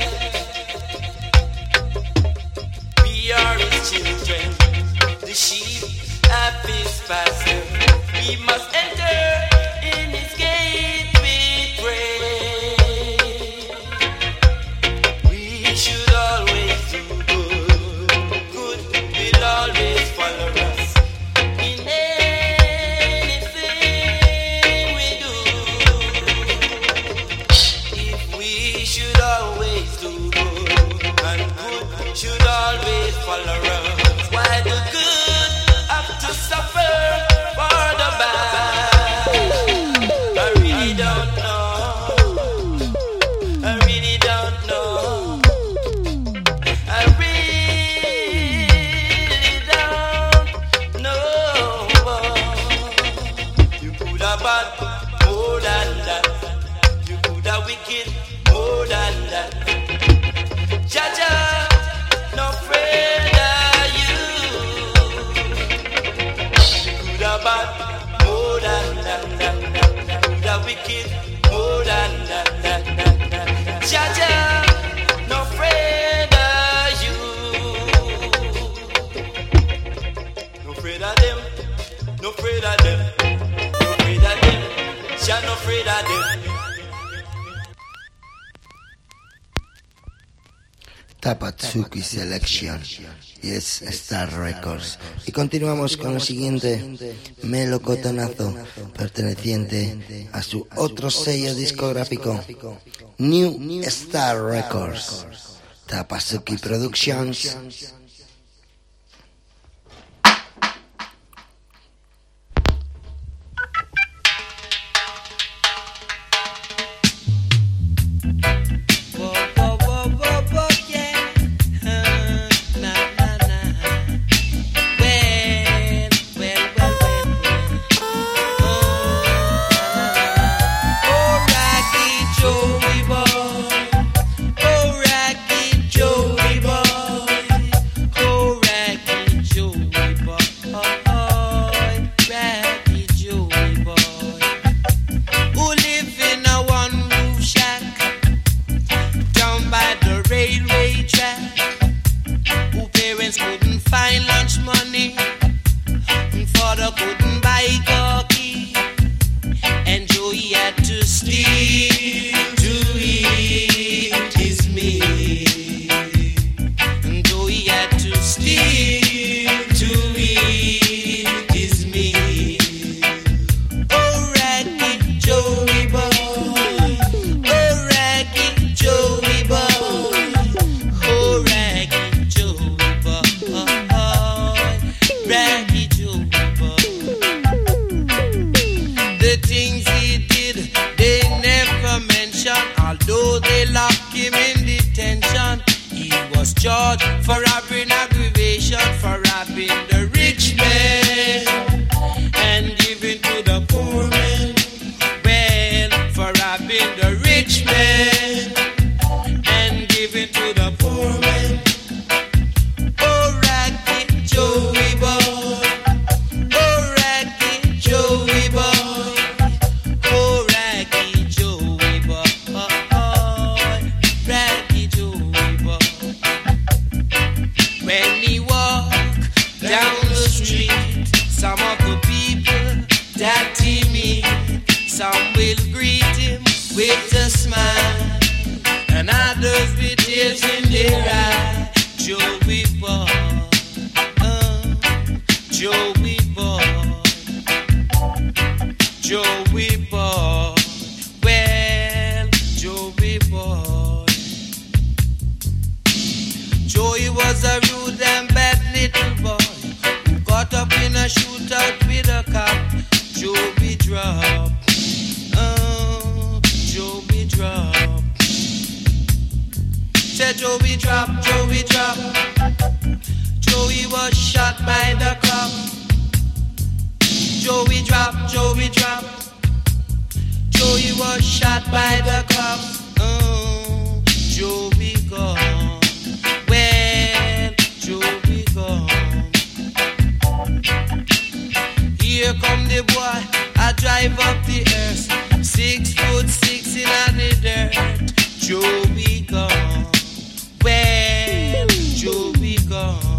We are His children. The sheep have His pasture. We must enter in His gate with praise. We should always do good. Good will always follow us. In anything we do, if we should always do good, and good should always follow us. Why the good have to suffer for the bad? I really don't know. I really don't know. I really don't know. You could have bad more than that. You could have wicked more than that. Jaja, no afraid of you. You could have bad more than that. You could have wicked more than that. Jaja, no afraid of you. No afraid of them. No afraid of them. No afraid of them. Jah no afraid of them. Tapatsuki Selection. Yes, Star Records. Y continuamos con el siguiente melocotonazo perteneciente a su otro sello discográfico, New Star Records. Tapatsuki Productions. Right. with tears in their eyes. Joey boy, Joey boy, Joey boy. Well, Joey boy. Joey was a rude and bad little boy who got up in a shootout with a cop. Joey drop, Joey drop. Said Joey drop, Joey drop. Joey was shot by the cop. Joey drop, Joey drop. Joey was shot by the cops. Joey gone. Well, Joey gone. Here come the boy, I drive up the earth. 6'6" in the dirt. Joey gone. Well, Joey gone.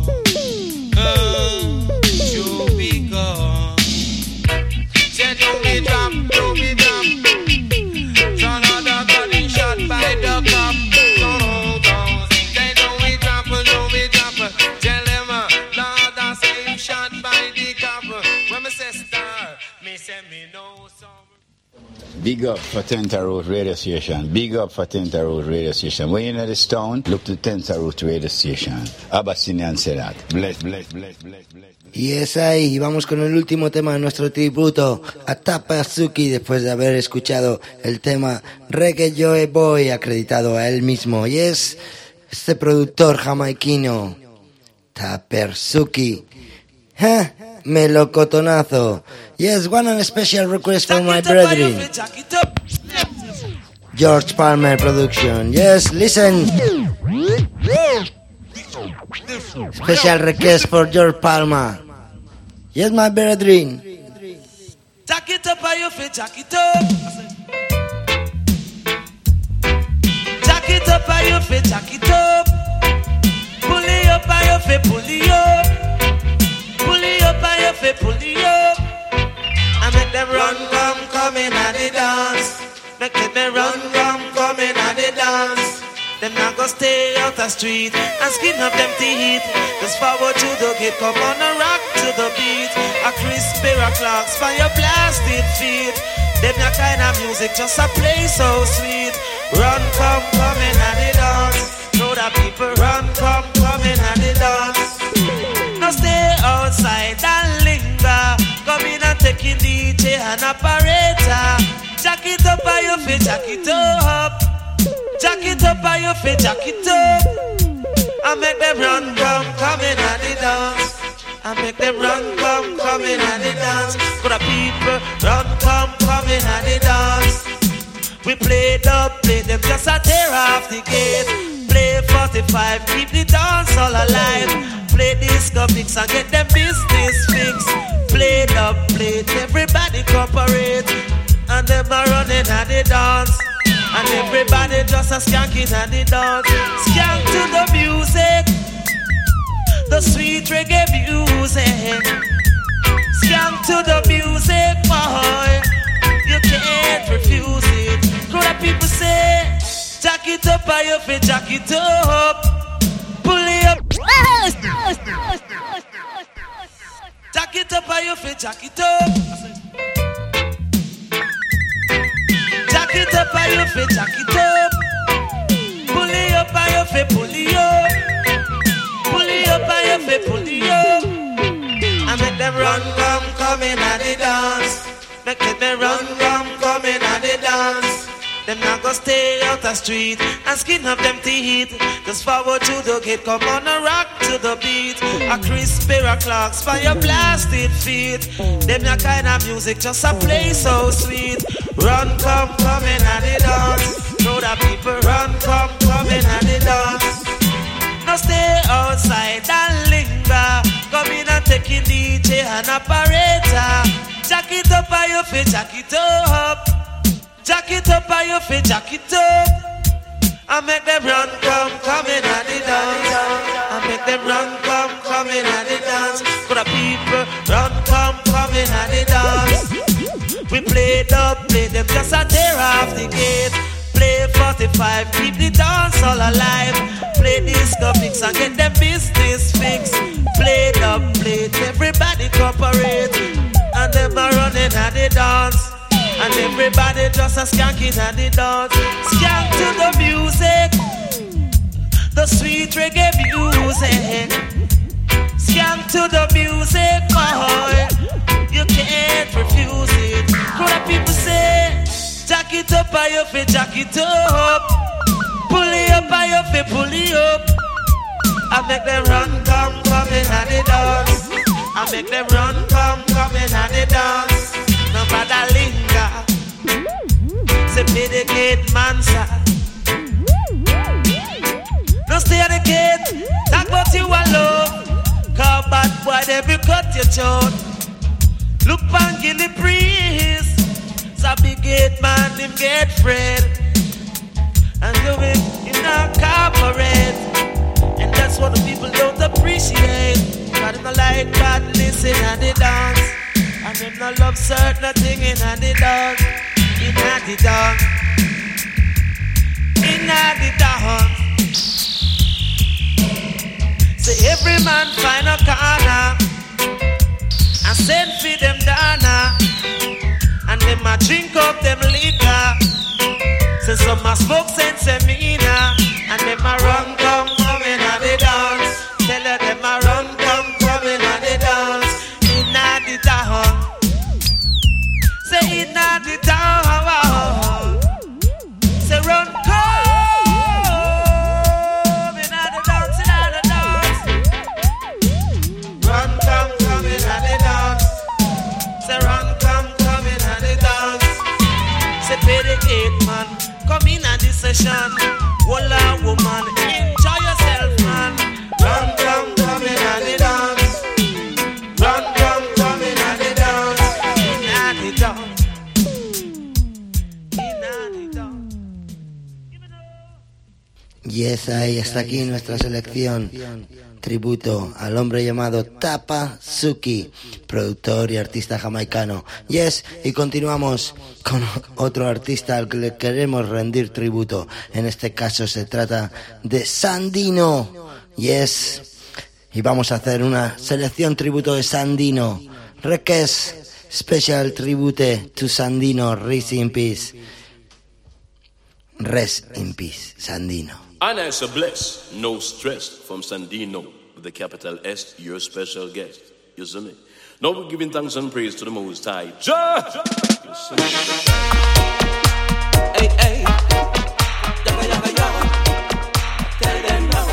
Joey gone. Said Joey drop, Joey drop. Son of the gun shot by the cop. Say Joey drop, Joey drop. Tell them, Lord, I say him shot by the cop. When me say star, me say me know some. Big up for Tenta Road Radio Station. Big up for Tenta Road Radio Station. When you're in this town, look to Tenta Road Radio Station. Abyssinian said that. Bless, bless, bless, bless, bless. Y es ahí, y vamos con el último tema de nuestro tributo a Tapazuki después de haber escuchado el tema Reggae Joe Boy acreditado a él mismo. Y es este productor jamaiquino, Tapazuki. Melocotonazo. Yes, one and special request for my brethren. George Palmer production. Yes, listen. Special request for George Palmer. Yes, my brethren. Jack it up, are you fit? Jack it up. Jack it up, are you fit? Jack it up. Pull it up, are you fit? Pull it up. Pull it up, are you fit? Pull it up. I make them run, come in at the dance. Make them run, come in at the dance. Them not go stay out the street and skin up them teeth. Just forward to the gate, come on and rock to the beat. A crispy clocks for your blasted feet. Them that kind of music just a play so sweet. Run, come in at the dance. Know that people run, come in at the dance. Now stay outside and linger. Come in and take in DJ and operator. Jack it up by your feet, jack it up. Jack it up by your feet, jack it up. I make them run, come in at the dance. I make them run, come in at the dance. For the people, run, come in at the dance. We play them just a tear off the gate. Play 45, keep the dance all alive. Play disco mix and get them business fixed. Play everybody cooperate. And them are running at the dance. And everybody just a skanking at the dance. Skank to the music, the sweet reggae music. Skank to the music, boy. You can't refuse it. Crowd of people say, jack it up by your feet, jack it up. Pull it up. Jack it up by your feet, jack it up. Jack it up by your feet, jack it up. Pull it up by your feet, pull it up. Pull it up by your feet, pull it up. I make them run, come in at the dance. Make them run, come in at the dance. Them not go stay out the street and skin up them teeth. Just forward to the gate, come on and rock to the beat. A crispy clocks for your blasted feet. Them that kind of music just a play so sweet. Run, come in at the dance. Know that people run, come in at the dance. Now stay outside and linger. Come in and take in DJ and operator. Jack it up by your feet, jack it up. Jack it up by your feet, jack it up. I make them run, come in at the dance. I make them run, come in at the dance. For the people, run, come in at the dance. We play them just a tear off the gate. Play 45. 45, keep the dance all alive. Play disco mix and get the business fixed. Play the plate, everybody cooperate. And them are running at the dance. And everybody just a skanking at the dance. Skank to the music, the sweet reggae music. Skank to the music, boy. You can't refuse it. What the people say? Jack it up, I your feet, jack it up. Pull it up, I your feet, pull it up. I make them run, come in and the dance. I make them run, come in and the dance. Nobody linger. Say pay the gate, man, sir. No stay at the gate. Talk about you alone. Call bad boy, they will cut your throat. Look and give the priest. Sabi gate man, him get afraid. And do it in a corporate. And that's what the people don't appreciate. Got them not like badness in the dance. And them not love certain thing in the dance. In the dance. In the dance. Say every man find a corner and send for them dana. And them a drink up them liquor. Say some a smoke sense semina. And them a run come in at the dance. Tell them a run come in at the dance. In the town. Say in the town. Say run come in at the dance. In the dance. Run come in at the dance. Say run come in at the dance. Say pay the gate man. Come in at the session. Walla woman, enjoy yourself, man. Run, come in at the dance. Run, come in at the dance. In at the dance. In at the dance. Yes, ahí está aquí nuestra selección. Tributo al hombre llamado Tapa Suki, productor y artista jamaicano. Yes, y continuamos con otro artista al que le queremos rendir tributo. En este caso se trata de Sandino. Yes, y vamos a hacer una selección tributo de Sandino. Request special tribute to Sandino. Rest in peace. Rest in peace, Sandino. And as a bless, no stress from Sandino with the capital S, your special guest. You see me? Now we're giving thanks and praise to the Most High. Hey, hey. Tell them now.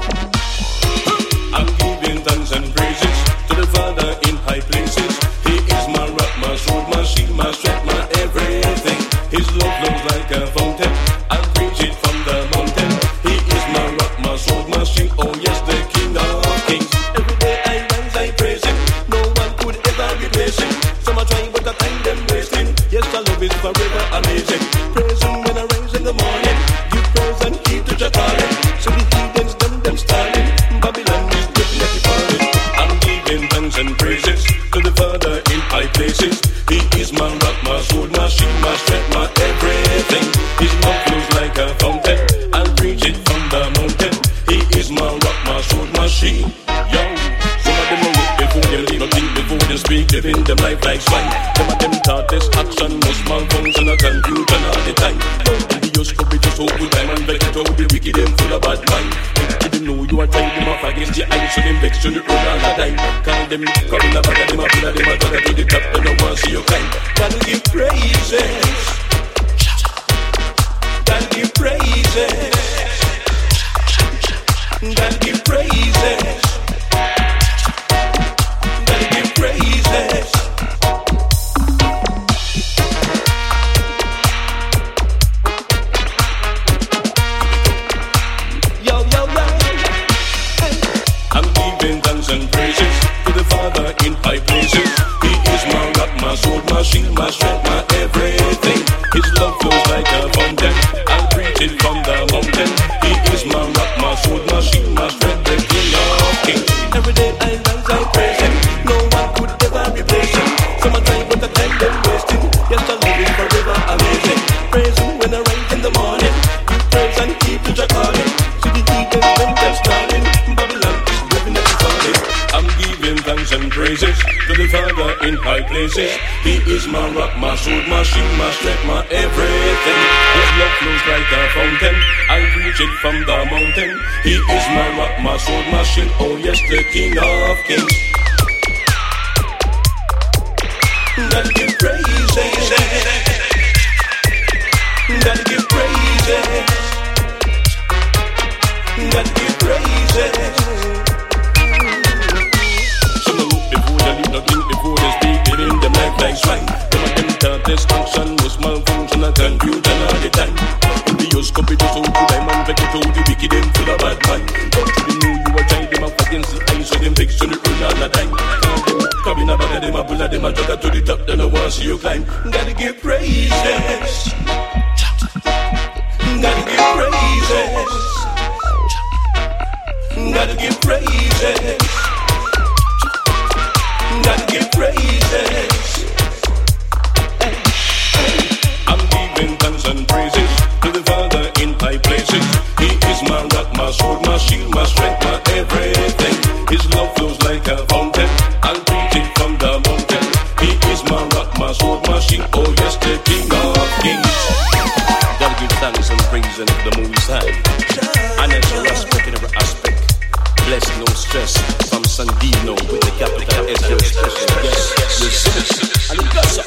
I'm giving thanks and praises to the Father in high places. He is my rock, my sword, my shield, my strength, my everything. His love flows like a fountain. I'll preach it from the mountain. He is my rock, my sword, my shield. Oh yes, the King of Kings. Every day I rise, I praise him. No one could ever replace him. Some are trying, but I find them wasting. Yes, I love is forever amazing. Praise him when I rise in the morning. Give praise and heed to your calling. So the heathens them stalling. Babylon is definitely falling. I'm giving thanks and praises to the Father in high places. He is my rock, my sword, my shield, my strength, my everything. His love flows like a fountain. I'll preach it from the mountain. He is my rock, my sword, my shield. Yo, some of them know it before they leave, nothing before they speak, living them life like swine. Some of them thought this action must malfunction a confusion all the time. And the use could be just so good time and vex it out the wicked them full of bad mind. If you know you are trying them off against the eyes, so them vex to the road all the time. Call them coming up at them, pull them out to the top, they don't want to see your kind. Gotta give praises. Gotta give praises. Gotta give praises. Gotta give praises. Yo, yo, yo. I'm giving thanks and praises to the Father in high places. He is my rock, my sword, my shield, my strength, my everything. His love flows like a fountain. I'll preach it from the mountain. He is my rock, my sword, my shield, my strength, the King of Kings. Every day I dance, I praise him. No one could ever replace him. Some are trying, but the time them wasting. Yes, I love him forever, amazing. Praise him when I rise in the morning. Give praises to the Father in high places. He is my rock, my sword, my shield, my strength, my everything. His love flows like a fountain. I'll preach it from the mountain. He is my rock, my sword, my shield. Oh yes, the King of Kings. Gotta give praises. Gotta give praises. Gotta give praises. Some of look before they leave, no think before they speak. Giving them life like swine. Some of them can't dysfunction, was malfunction and confusion all the time. Envious competitors who could I man vex it out the wicked and full of bad mind. Don't you know you are trying them up against the eyes so them vex on the run all the time. Come in a bag of them, a pull of them, a jugger to the top, then I want to see you climb. Gotta give praises. Gotta give praises. Gotta give praises. Gotta give praises. I'm giving thanks and praises to the Father in high places. He is my rock, my sword, my shield, my strength, my everything. His love flows like a fountain. I'll preach it from the mountain. He is my rock, my sword, my shield. Oh yes, the King of Kings. Gotta give thanks and praise unto the Most High. And I shall respect in every aspect. Bless, no stress. From Sandino with the capital S. Your expression. Yes, you're sinners. And the gossip.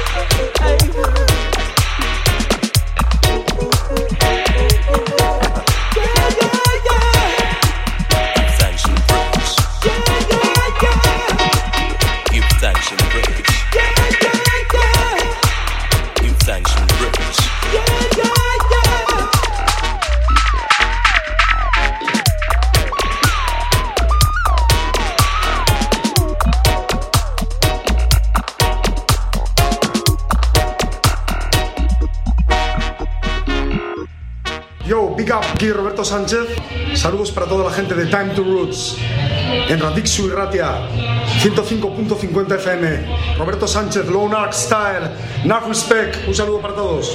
Big up, aquí Roberto Sánchez. Saludos para toda la gente de Time to Roots en Radixu y Ratia 105.50 FM. Roberto Sánchez, Lone Ark Style, Enough Respect. Un saludo para todos.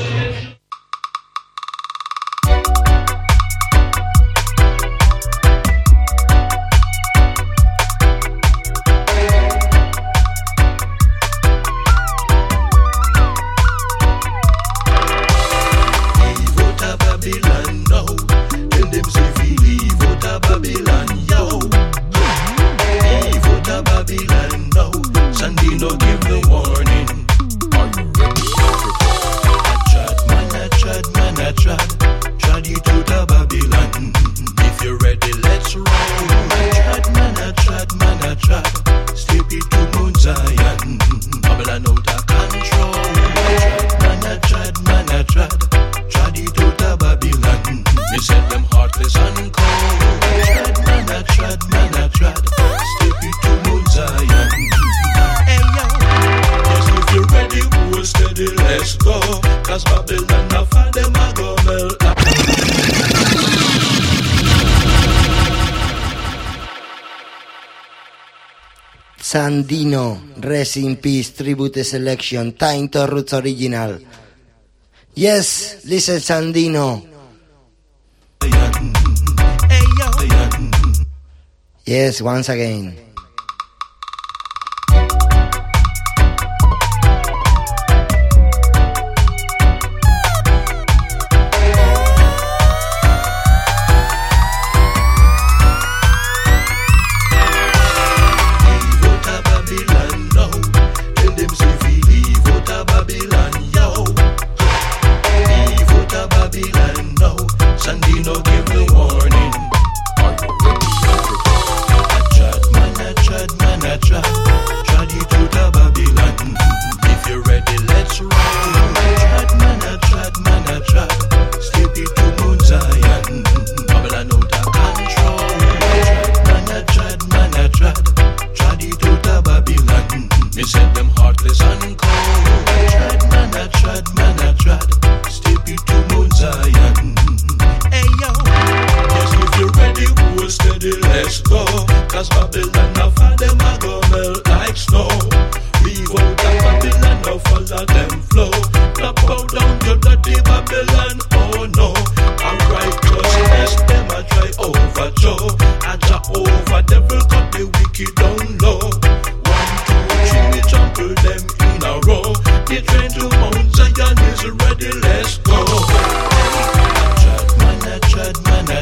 Sandino, Rest in Peace, Tribute Selection, Time to Roots Original. Yes, listen Sandino. Yes, once again.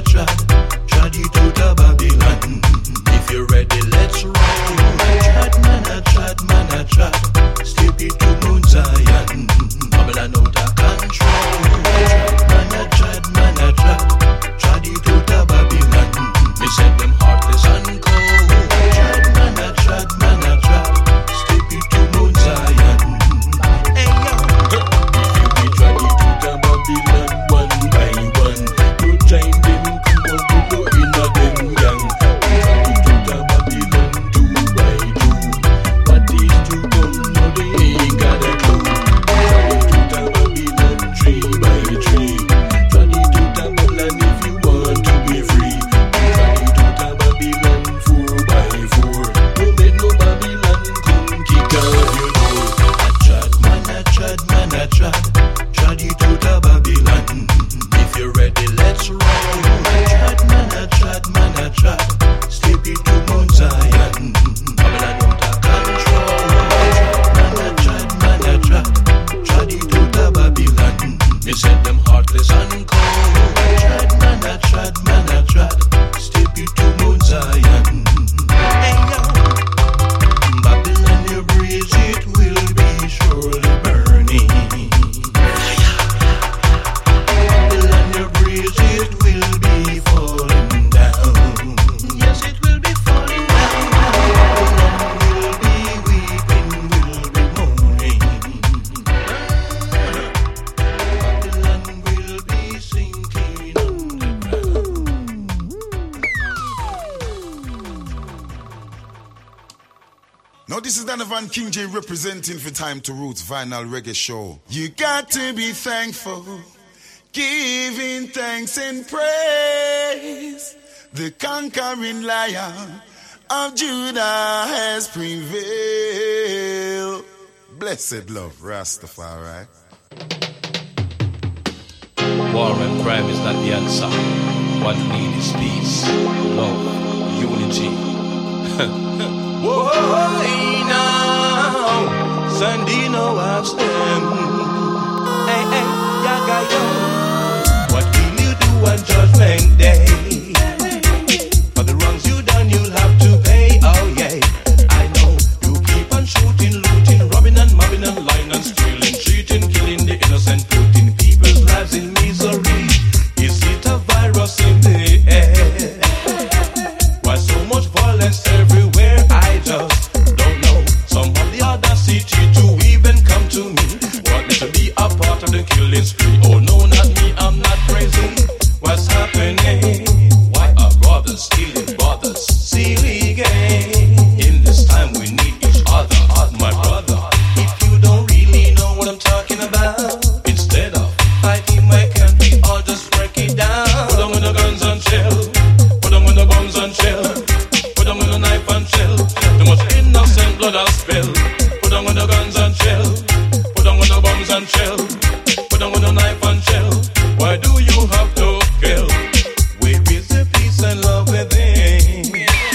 trad it out of Babylon. If you're ready, let's roll. Man a trad, step it to Mount Zion. Babylon out of control. Man a trad it out of Babylon. Me set them heartless and cold. Man a trad, step it to Mount Zion. Hey yo, if you be trad it out of Babylon one by one, you join them, come on, you go in a them gang. Trad it out of Babylon two by two. What is to come now they ain't got a clue. Trad it out of Babylon three by three. Trad it out of Babylon if you want to be free. Trad it out of Babylon 4 by 4. Don't let no Babylon come kick off your door. Man a trad, trad it out of Babylon. If you're ready, let's roll. Man a trad, step it to Mount Zion. Babylon out of control. Man a trad it out of Babylon. Me set them heartless and cold. Man a trad, step it to Mount Zion. Hey yo, Babylon your bridge it will be surely burning. Babylon your bridge it will be falling down. Yes, it will be falling down. Babylon will be weeping, will be mourning. Babylon will be sinking underground. Now this is Donovan King J representing for Time to Roots Vinyl Reggae Show. You got to be thankful, giving thanks and praise. The conquering Lion of Judah has prevailed. Blessed love, Rastafari. War and crime is not the answer. What we need is peace, love, unity. Whoa, now, Sandino watch them. Hey, hey, yaga yo. What will you do on Judgment Day? For the wrongs you done, you'll have to pay. Oh yeah, I know. You keep on shooting, looting, robbing and mobbing and lying and stealing, cheating, killing the innocent, putting people's lives in misery. Is it a virus in the air? Why so much violence everywhere? I just don't know. Some of the audacity to even come to me. Want me to be a part of the killing spree? Oh no, not me, I'm not crazy. What's happening? Why are brothers stealing brothers? Silly game. In this time we need each other. My brother, if you don't really know what I'm talking about, instead of fighting my country, I'll just break it down. Put them with the guns and chill. Put them with the bombs and chill. Put them with the knife and chill. Too much innocent blood has spilled. Put them with the guns and chill. Put them with the bombs and chill. Put them with the knife and chill. Why do you have to kill? Where is the peace and love within?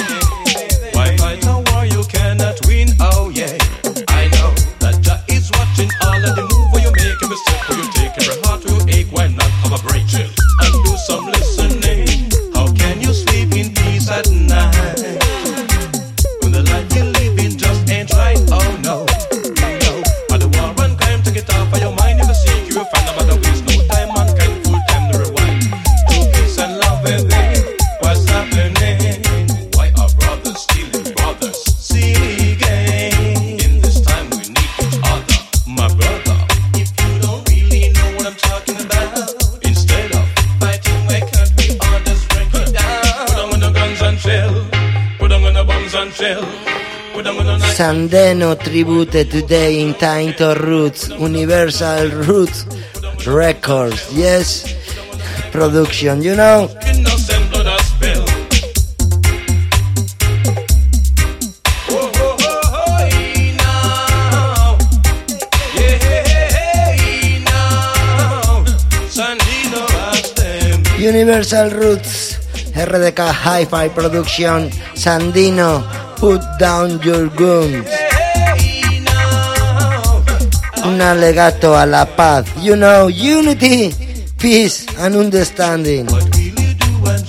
Why fight a war you cannot win? Oh yeah, I know that Jah is watching all of the move where you make a mistake, where you take every heart where you ache. Why not have a break? Chill and do some listening. How can you sleep in peace at night when the life you live in just ain't right? Oh no, no. But the war and crime take it off of your mind. If you seek, you will find about the waste. No time, mankind, full time to rewind. To peace and love within. What's happening? Why are brothers stealing brothers? See again. In this time we need each other. My brother, if you don't really know what I'm talking about, instead of fighting, why can't we all just break it down? Put on the guns and chill. Put on the bombs and chill. Put on the knife. Sandeno tribute today in Time to Roots, Universal Roots Records, yes, production, you know. Innocent blood has spilled. Oh, oh, oh, oh, now. Yeah, now. Sandino has them. Universal Roots, RDK Hi-Fi Production, Sandino, put down your guns. Un alegato a la paz, you know, unity, peace and understanding. What will you do when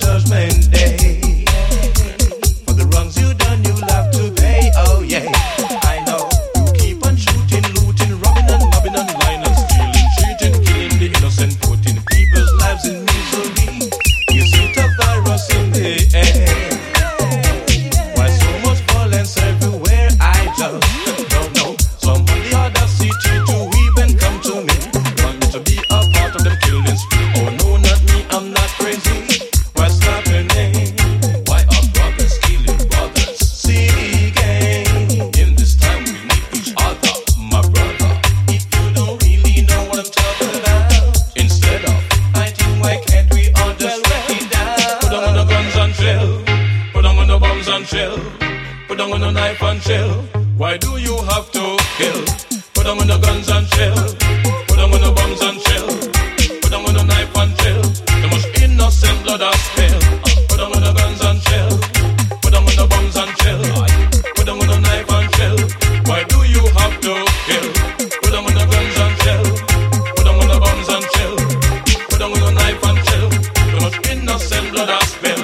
and shell. Put down on a knife and shell. Why do you have to kill? Put down on the guns and shell. Put down on the bombs and shell. Put down on the knife and shell. The most innocent blood has spilled. Put down on the guns and shell. Put down on the bombs and shell. Put down on the knife and shell. Why do you have to kill? Put down on the guns and shell. Put down on the bombs and shell. Put down on the knife and shell. The most innocent blood has spilled.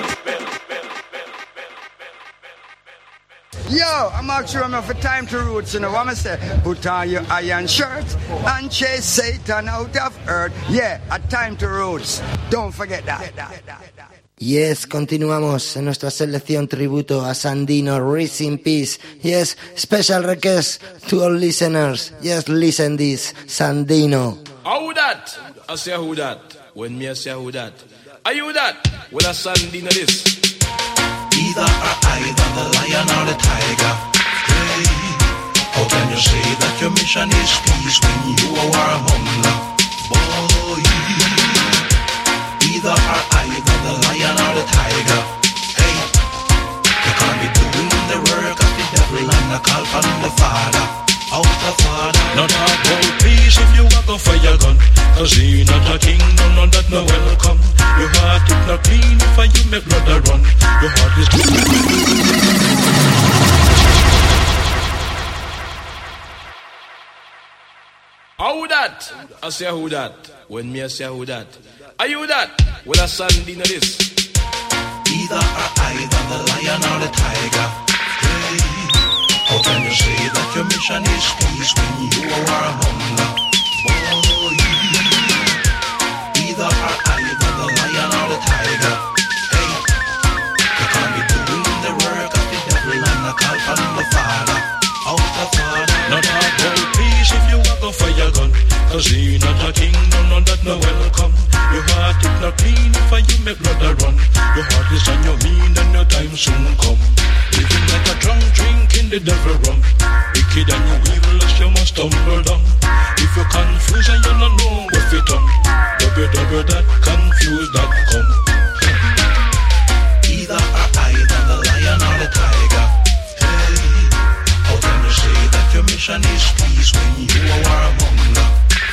Yo, I'm actually for time to roots, you know what I say? Put on your iron shirt and chase Satan out of earth. Yeah, a time to roots. Don't forget that. Yes, continuamos en nuestra selección tributo a Sandino, Rest in Peace. Yes, special request to all listeners. Yes, listen this, Sandino. Who that? I say who that? When me I say who that? Are you that? Well, I Sandino this. Either or either the lion or the tiger. Hey, how can you say that your mission is peace when you are hunger? Boy, either or either the lion or the tiger. Hey, you can't be doing the work of the devil and the call from the Father. Out the Father. Not about peace if you walk off for your gun. Cause he not a kingdom, none that no welcome. Your heart is not clean if you make blood run. Your heart is clean. Who that? I say who that? When me I say who that? Are you that? Well, I Sandino this. Either or either the lion or the tiger. Hey, how can you say that your mission is peace when you are hunger? Boy, either or either the lion or the tiger. Hey, you can't be doing the work of the devil and the call from the Father. Out the Father. Not about peace if you walk off for your gun. Cause he not a kingdom, none that no welcome. Your heart is not clean if you make blood run. Your heart is on your mean and your time soon come. Living like a drunk, drinking the devil rum. Wicked and you evil as you must stumble down. If you're confused and you don't know what fit on, double that, confused that come. Either or either the lion or the tiger. Hey, how can you say that your mission is peace when you are hunger?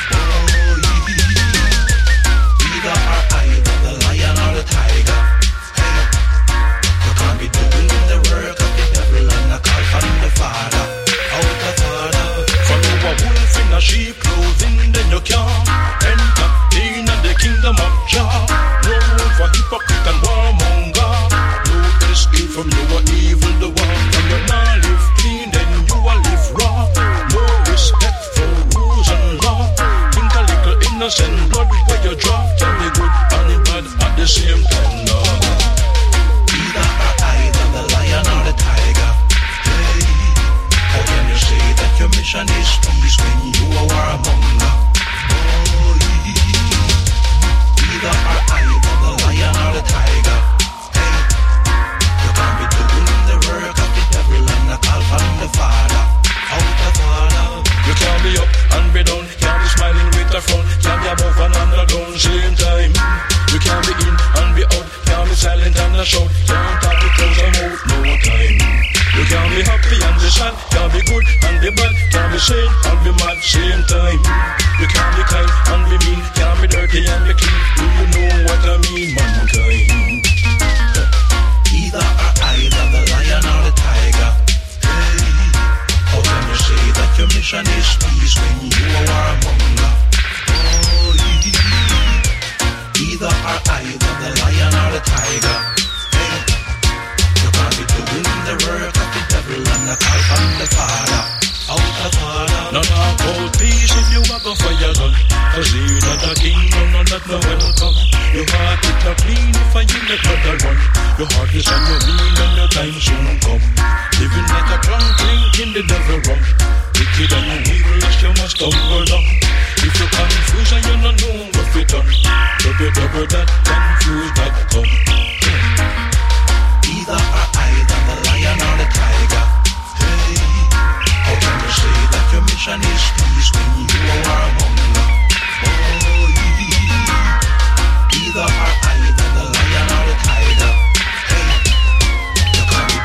Either or either the lion or the tiger. Hey, you can't be doing the work of the devil and the call from the Father. Out the Father. From you a wolf in a sheep clothing, then you can't enter in the kingdom of Jah. No room for hypocrite and warmonger. No escape from you a evil the one. When you not live clean, then you a live raw. No respect for rules and law. Think a little innocent blood where you drop can be good and bad at the same time. No. Either or either the lion or the tiger. Hey, how can you say that your mission is peace when you are hunger? Boy, either or either the lion or the tiger. Hey, you can't be doing the work of the devil and the call from the Father. Out the Father. You can't be up and be down, can't be smiling with a frown, can't be above and under down same time. You can't be in and be out, can't be silent and a shout, can't talk to close your mouth no time. You can't be happy and be sad, can't be good and be bad, can't be sane and be mad same time. You can't be kind and be mean, can't be dirty and be clean. Do you know what I mean, mankind? Either or either the lion or the tiger. Hey, how can you say that your mission is peace when you are hunger? Oh, either or either the lion or the tiger. Hey, you can't be doing the work of the devil and the call from the Father. Out the Father. Not about peace if you walk off for your gun. Cause he not a kingdom, none that no welcome. Your heart is not clean if you make blood run. Your heart is on your mean and your time soon come. Living like a drunk, drinking the devil rum. Wicked and you evil as you must stumble down. If you're confused and you don't know what fit on, double that, confused that come. Either or either the lion or the tiger. Hey, how can you say that your mission is peace when you are hunger? Oh, either or either the lion or the tiger. Hey, you can't be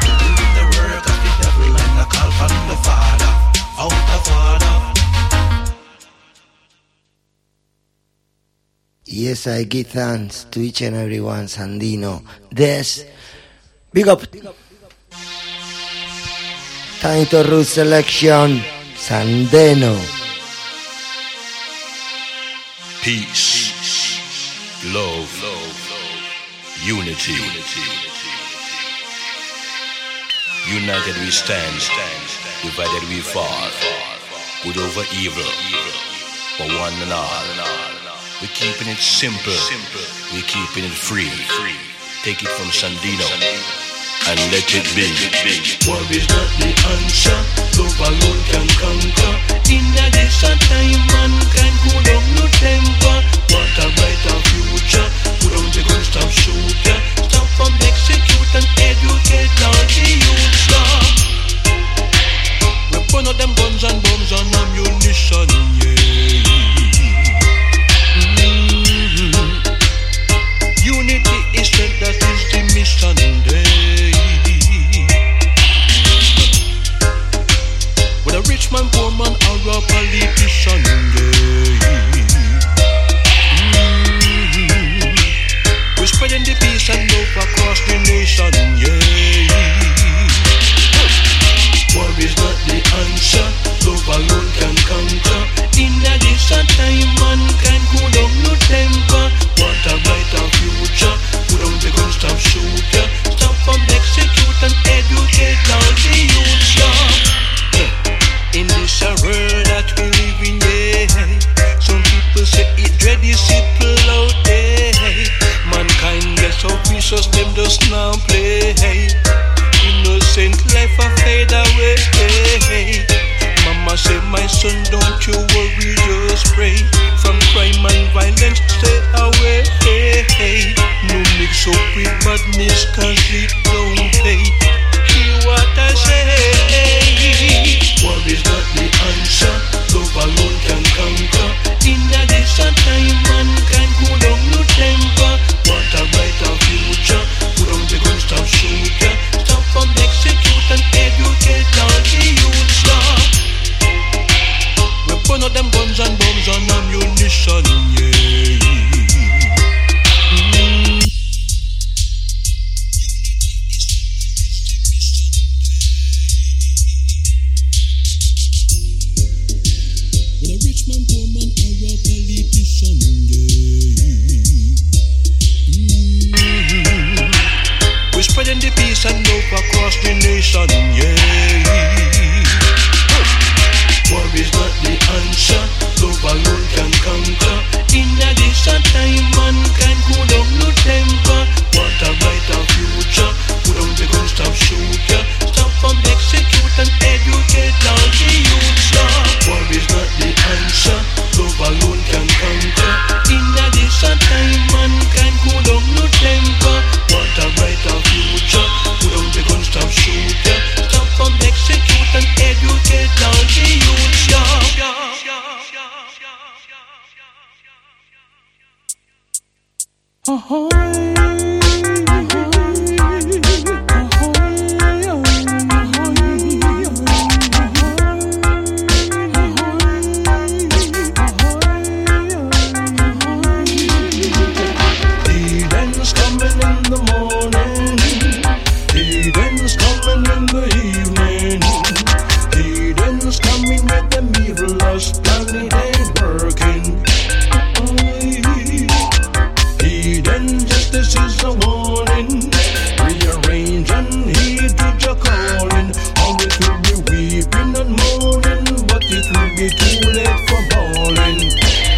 Yes, I give thanks to each and everyone, Sandino. This, big up. Time to Roots selection, Sandeno. Peace, love, unity. United we stand, divided we fall. Good over evil, for one and all. We're keeping it simple, we're keeping it free. Take it from Sandino and let it be. War is not the answer, love alone can conquer. In addition time, mankind cool down no temper. Want a brighter future, put on the gun, stop shooter. Stop from execute and educate all the youth. We burn out them guns and bombs and ammunition, yeah. Unity is strength, that is the mission, day. With a rich man, poor man, or a politician, we're spreading the peace and love across the nation, yeah. War is not the answer, love alone can conquer. In addition time, mankind cool down no temper. Want a brighter future, put on the gun, stop shooter. Stop from execute and educate all the youth, yeah. In this world that we live in, yeah. Some people say it dread is simple out there. Mankind gets so vicious, them just now play. Innocent life a fade away. Mama say, my son, don't you worry, just pray. From crime and violence, stay away. No mix up with badness, cause it don't pay. Hear what I say. War is not the answer, love alone can conquer. In addition time, mankind cool down no temper. Want a brighter future, put on the gun, stop shooter. Stop from execute and educate all the youth, stop. We burn out them guns and bombs and ammunition, yeah. With a rich man, poor man, or a politician, yeah. We're spreading the peace and love across the nation, yeah. War is not the answer, love alone can conquer. In addition time, mankind cool down no temper. Want a brighter future, put on the gun, stop shooter. Stop from execute and educate all the youth, stop. War is not the answer, love alone can conquer. In addition time, mankind cool down no temper. Want a brighter future, put on the gun, stop shooter. Stop from execute and educate all the youth, stop. Eden's coming in the morning, Eden's coming in the evening. Eden's coming with them evil lust, planning ain't working. Eden justice is a warning. Rearrange and heed to your calling. Or it will be weeping and moaning, but it will be too late for bawling.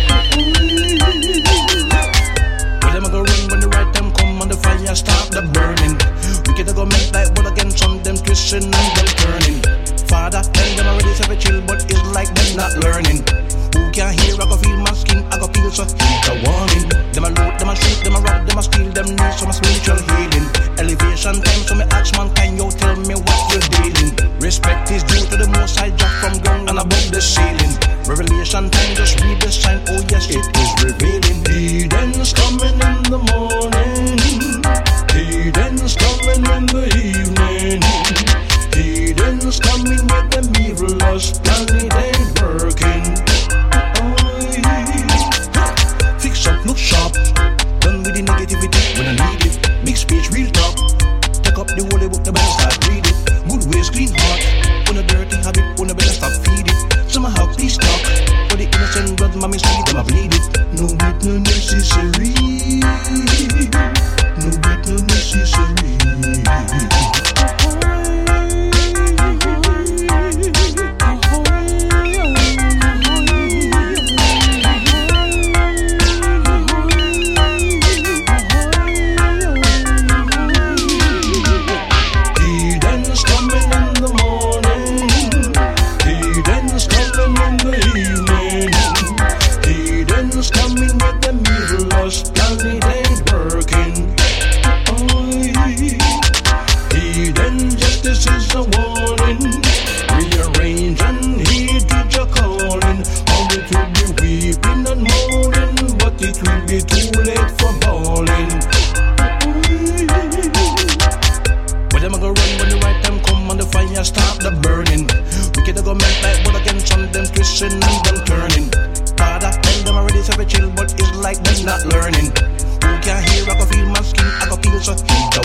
Well, them a go run when the right time come and the fire start the burning. Wicked a go make like wood against some them twisting and them turning. Father, tell them already say chill, but it's like them not learning. Who can hear? I go feel my skin, I go feel so heat a warning. Them a loot, them a shoot, them a rob, them a steal, them need some spiritual healing. Elevation time, so me ask mankind, yo tell me what you're dealing. Respect is due to the most high jack from ground and above the ceiling. Revelation time, just read the sign, oh yes it is revealing. Eden's coming in the morning, Eden's coming in the evening. Eden's coming with them evil lust, and it ain't working. Fix up, look sharp,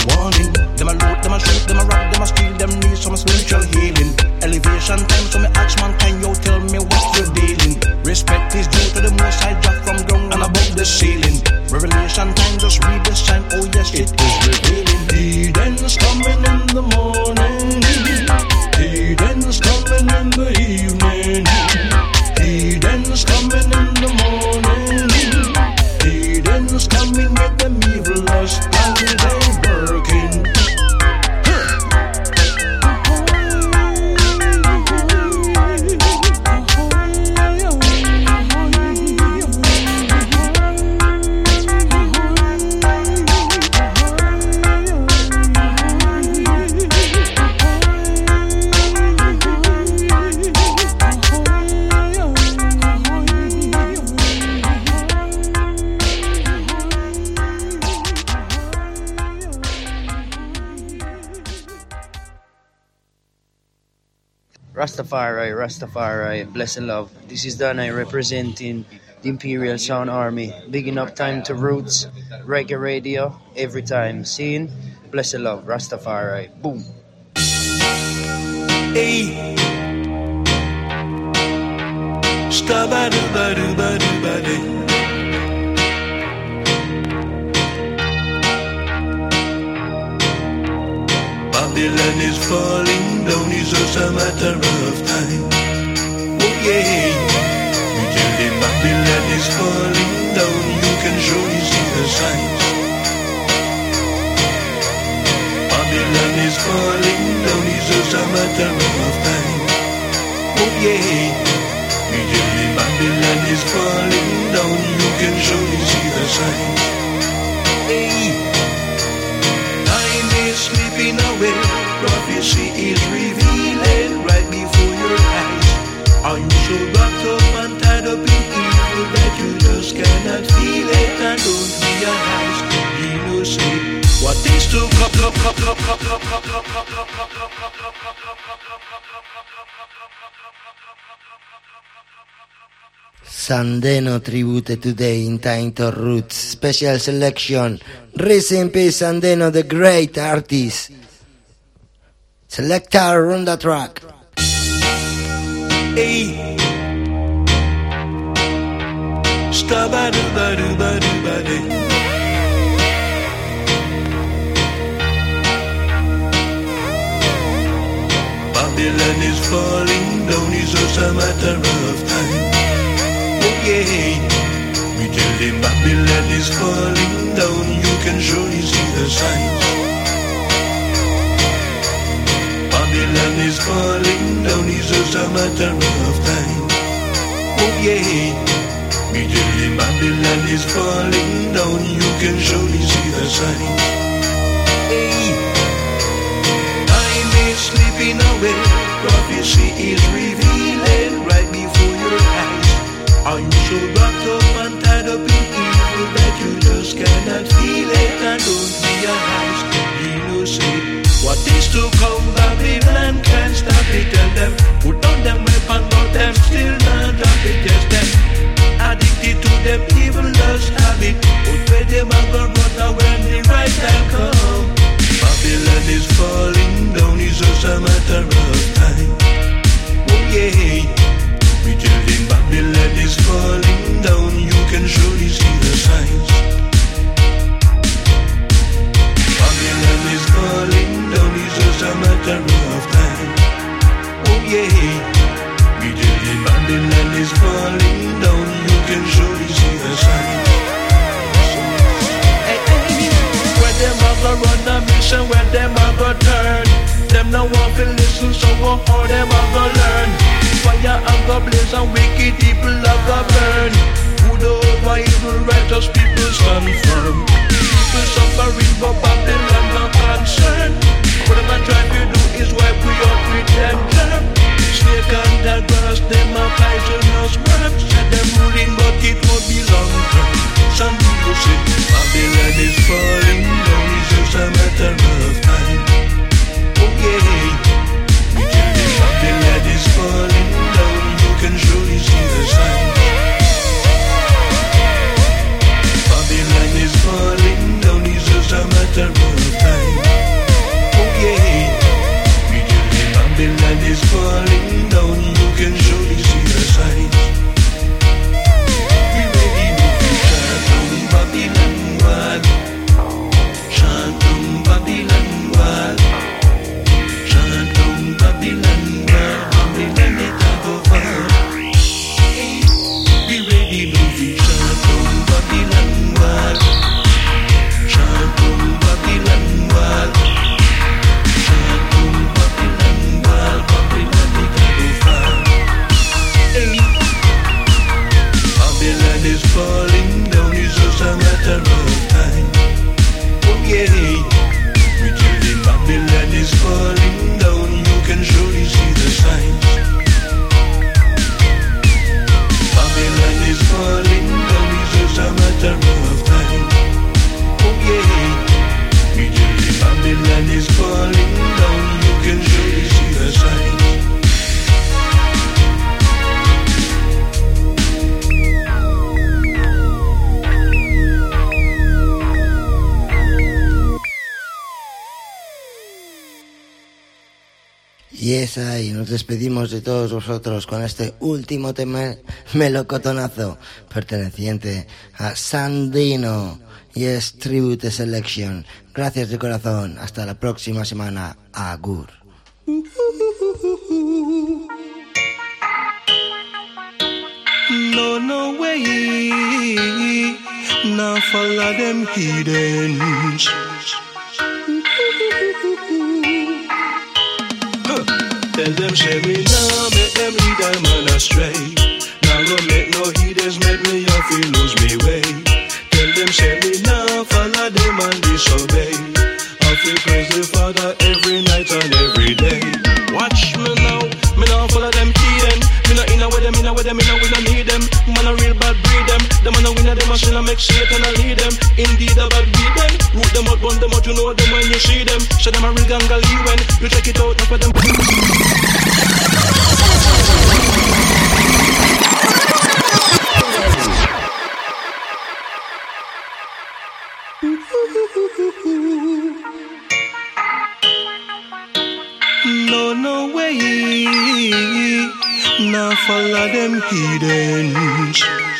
warning. Them a loot, them a shoot, them a rob, them a steal, them need some spiritual healing. Elevation time, so me ask mankind, yo, tell me what you're dealing. Respect is due to the most high drop from ground and above the ceiling. Revelation time, just read the sign, oh yes, it is revealing. Eden's coming in the morning. Eden's coming in the evening. Eden's coming in the morning. Eden's coming with them evil lust and they working. Rastafari, bless and love. This is Dana representing the Imperial Sound Army. Big enough time to roots, reggae radio, every time. Seeing, bless and love, Rastafari. Boom. Hey. Stabba-doo-ba-doo-ba-doo-ba-doo. Babylon is falling down, it's just a matter of time. Oh yeah, we tell them Babylon is falling down, you can surely see the signs. Babylon is falling down, it's just a matter of time. Oh yeah, we tell them Babylon is falling down, you can surely see the signs. Hey. Sleeping away, prophecy is revealing right before your eyes. Are you so wrapped up and tied up in evil that you just cannot feel it and don't realize? You know, say what is to come. Sandeno tribute today in Time to Roots. Special selection. Rest in peace, Sandeno, the great artist. Selector on the track. Hey. Stabba-doo-ba-doo-ba-doo-ba-doo. Babylon is falling down, it's just a matter of time. Yeah, we tell them Babylon is falling down, you can surely see the signs. Babylon is falling down, it's just a matter of time. Oh yeah, we tell them Babylon is falling down, you can surely see the signs. Hey, time is slipping away, prophecy is revealing right before your eyes. Are you so wrapped up and tied up in evil that you just cannot feel it and don't realize? You know, say, what is to come, Babylon can't stop it. Tell them, put on them weapons, but them still not drop it. Test them, addicted to them evil lust habit. But where them are gonna run when the right time come. Babylon is falling down, it's just a matter of time. Oh yeah. We tell them Babylon is falling down, you can surely see the signs. Babylon is falling down, it's just a matter of time. Oh yeah, we tell them Babylon is falling down, you can surely see the signs. Hey, hey. Where them a go run a mission, where them a go turn. Them no want to listen, so what all them a go learn. Fire and go blaze and wicked people are go burn. Good over evil, righteous people stand firm. People suffering but Babylon not concerned. What them a try to do is wipe we up with them germ. Snake and the grass, them a poisonous worms. Said them ruling but it won't be long term. Some people say Babylon is falling down, it's just a matter of time. Oh yeah, we tell them Babylon is falling down, you can surely see the signs. Babylon is falling down, it's just a matter of time. Y es ahí, nos despedimos de todos vosotros con este último tema melocotonazo perteneciente a Sandino y es Tribute Selection. Gracias de corazón, hasta la próxima semana. Agur. No way, now follow them heathens. Tell them say me now make them lead a man astray. Now go make no heathens make me off feel lose me way. Tell them say me now follow them and disobey. I feel praise the Father every night and every day. Watch me now follow them heathen. Me not in a with them, we don't need them. Man a real bad breed them. The man a winner, them a shall make Satan a lead them. Indeed a bad breed them. Root them out, burn them out, you know them when you see them. Show them a real gangali when you check it out, not for them. No way, now follow them heathens.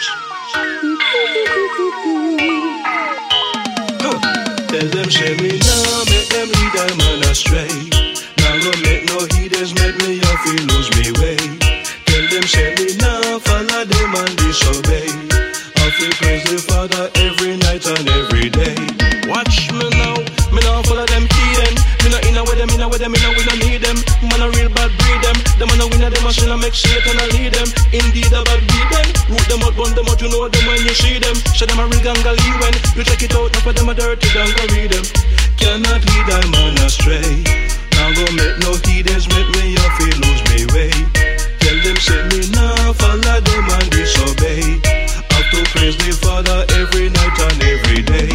Tell them say me now make them lead a man astray. Now go make no heathens make me off feel lose me way. Tell them say me now follow them and disobey. I feel praise the Father every night and every day. Watch me now follow them heathen. Me not in a with them, we don't need them. Man a real bad breed them. The man a winner, them a shall make Satan a lead them. Indeed a bad breed them. Root them out, burn them out, you know them when you see them. Show them a real gangali when you check it out, not for them a dirty gangali them. Cannot lead a man astray. Now go make no heathens make me a feel lose me way. Tell them say me now follow them and disobey. Have to praise the Father every night and every day.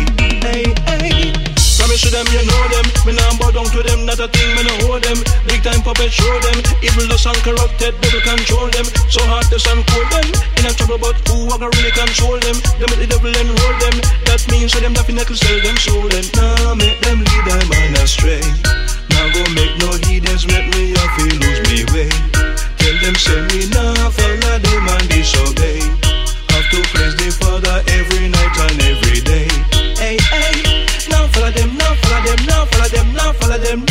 Hey. Promise to them, you know them. Me nah bow down to them, not a thing, me nah hold them. Big time puppet show them. Evil the sun corrupted, devil control them. So hard the sun cold them. In a trouble, but who a gonna really control them? Them with the devil enroll them. That means so them definitely sell them soul them. Now make them lead a man astray. Now go make no heathens make me a feel lose me way. Tell them say me now follow them and disobey. Have to praise the Father every night and every day. Hey. Now follow them, now follow them, now follow them, now follow them,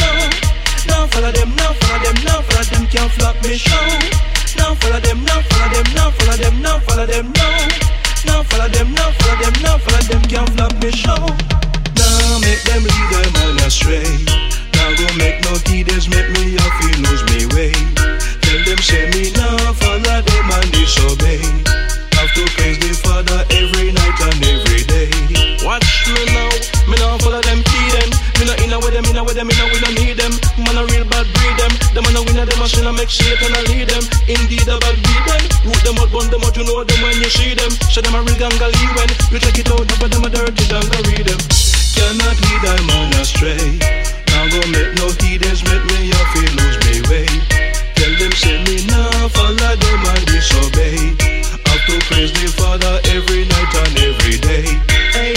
now follow them, now follow them, now follow them, can't flop me show. Now follow them, now follow them, now follow them, now follow them, now follow them, now follow them, now follow them, can't flop me show. Now make them lead a man astray. Now go make no heathens make me a feel lose me way. Tell them say me now follow them and disobey. Have to praise the Father every night and every day. Watch me now follow them heathen. Me not in a with them, we don't need them. Man a real bad breed them. The man a winner, them a shall make Satan a lead them. Indeed a bad breed them. Root them out, burn them out, you know them when you see them. Show them a real gangali when you check it out, not for them a dirty gangali them. Cannot lead a man astray. Now go make no heathens make me a feel lose me way. Tell them say me now follow them and disobey. Have to praise the Father every night and every day. Hey.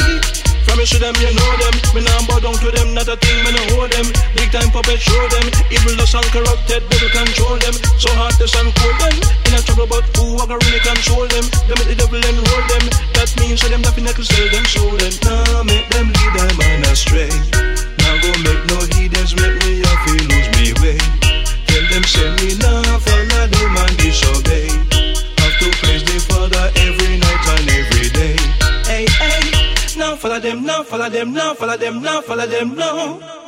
Promise to them, you know them. Me nah bow down to them, not a thing, me nah hold them. Big time puppet show them. Evil the sun corrupted, devil control them. So hard the sun cold them. In a trouble, but who a gonna really control them? Them with the devil enroll them. That means so them definitely sell them soul them. Now make them lead a man astray. Now go make no heathens make me a feel lose me way. Tell them say me now follow them and disobey. Have to praise the Father every night and every day. Hey. Now follow them, now follow them, now follow them, now follow them, now.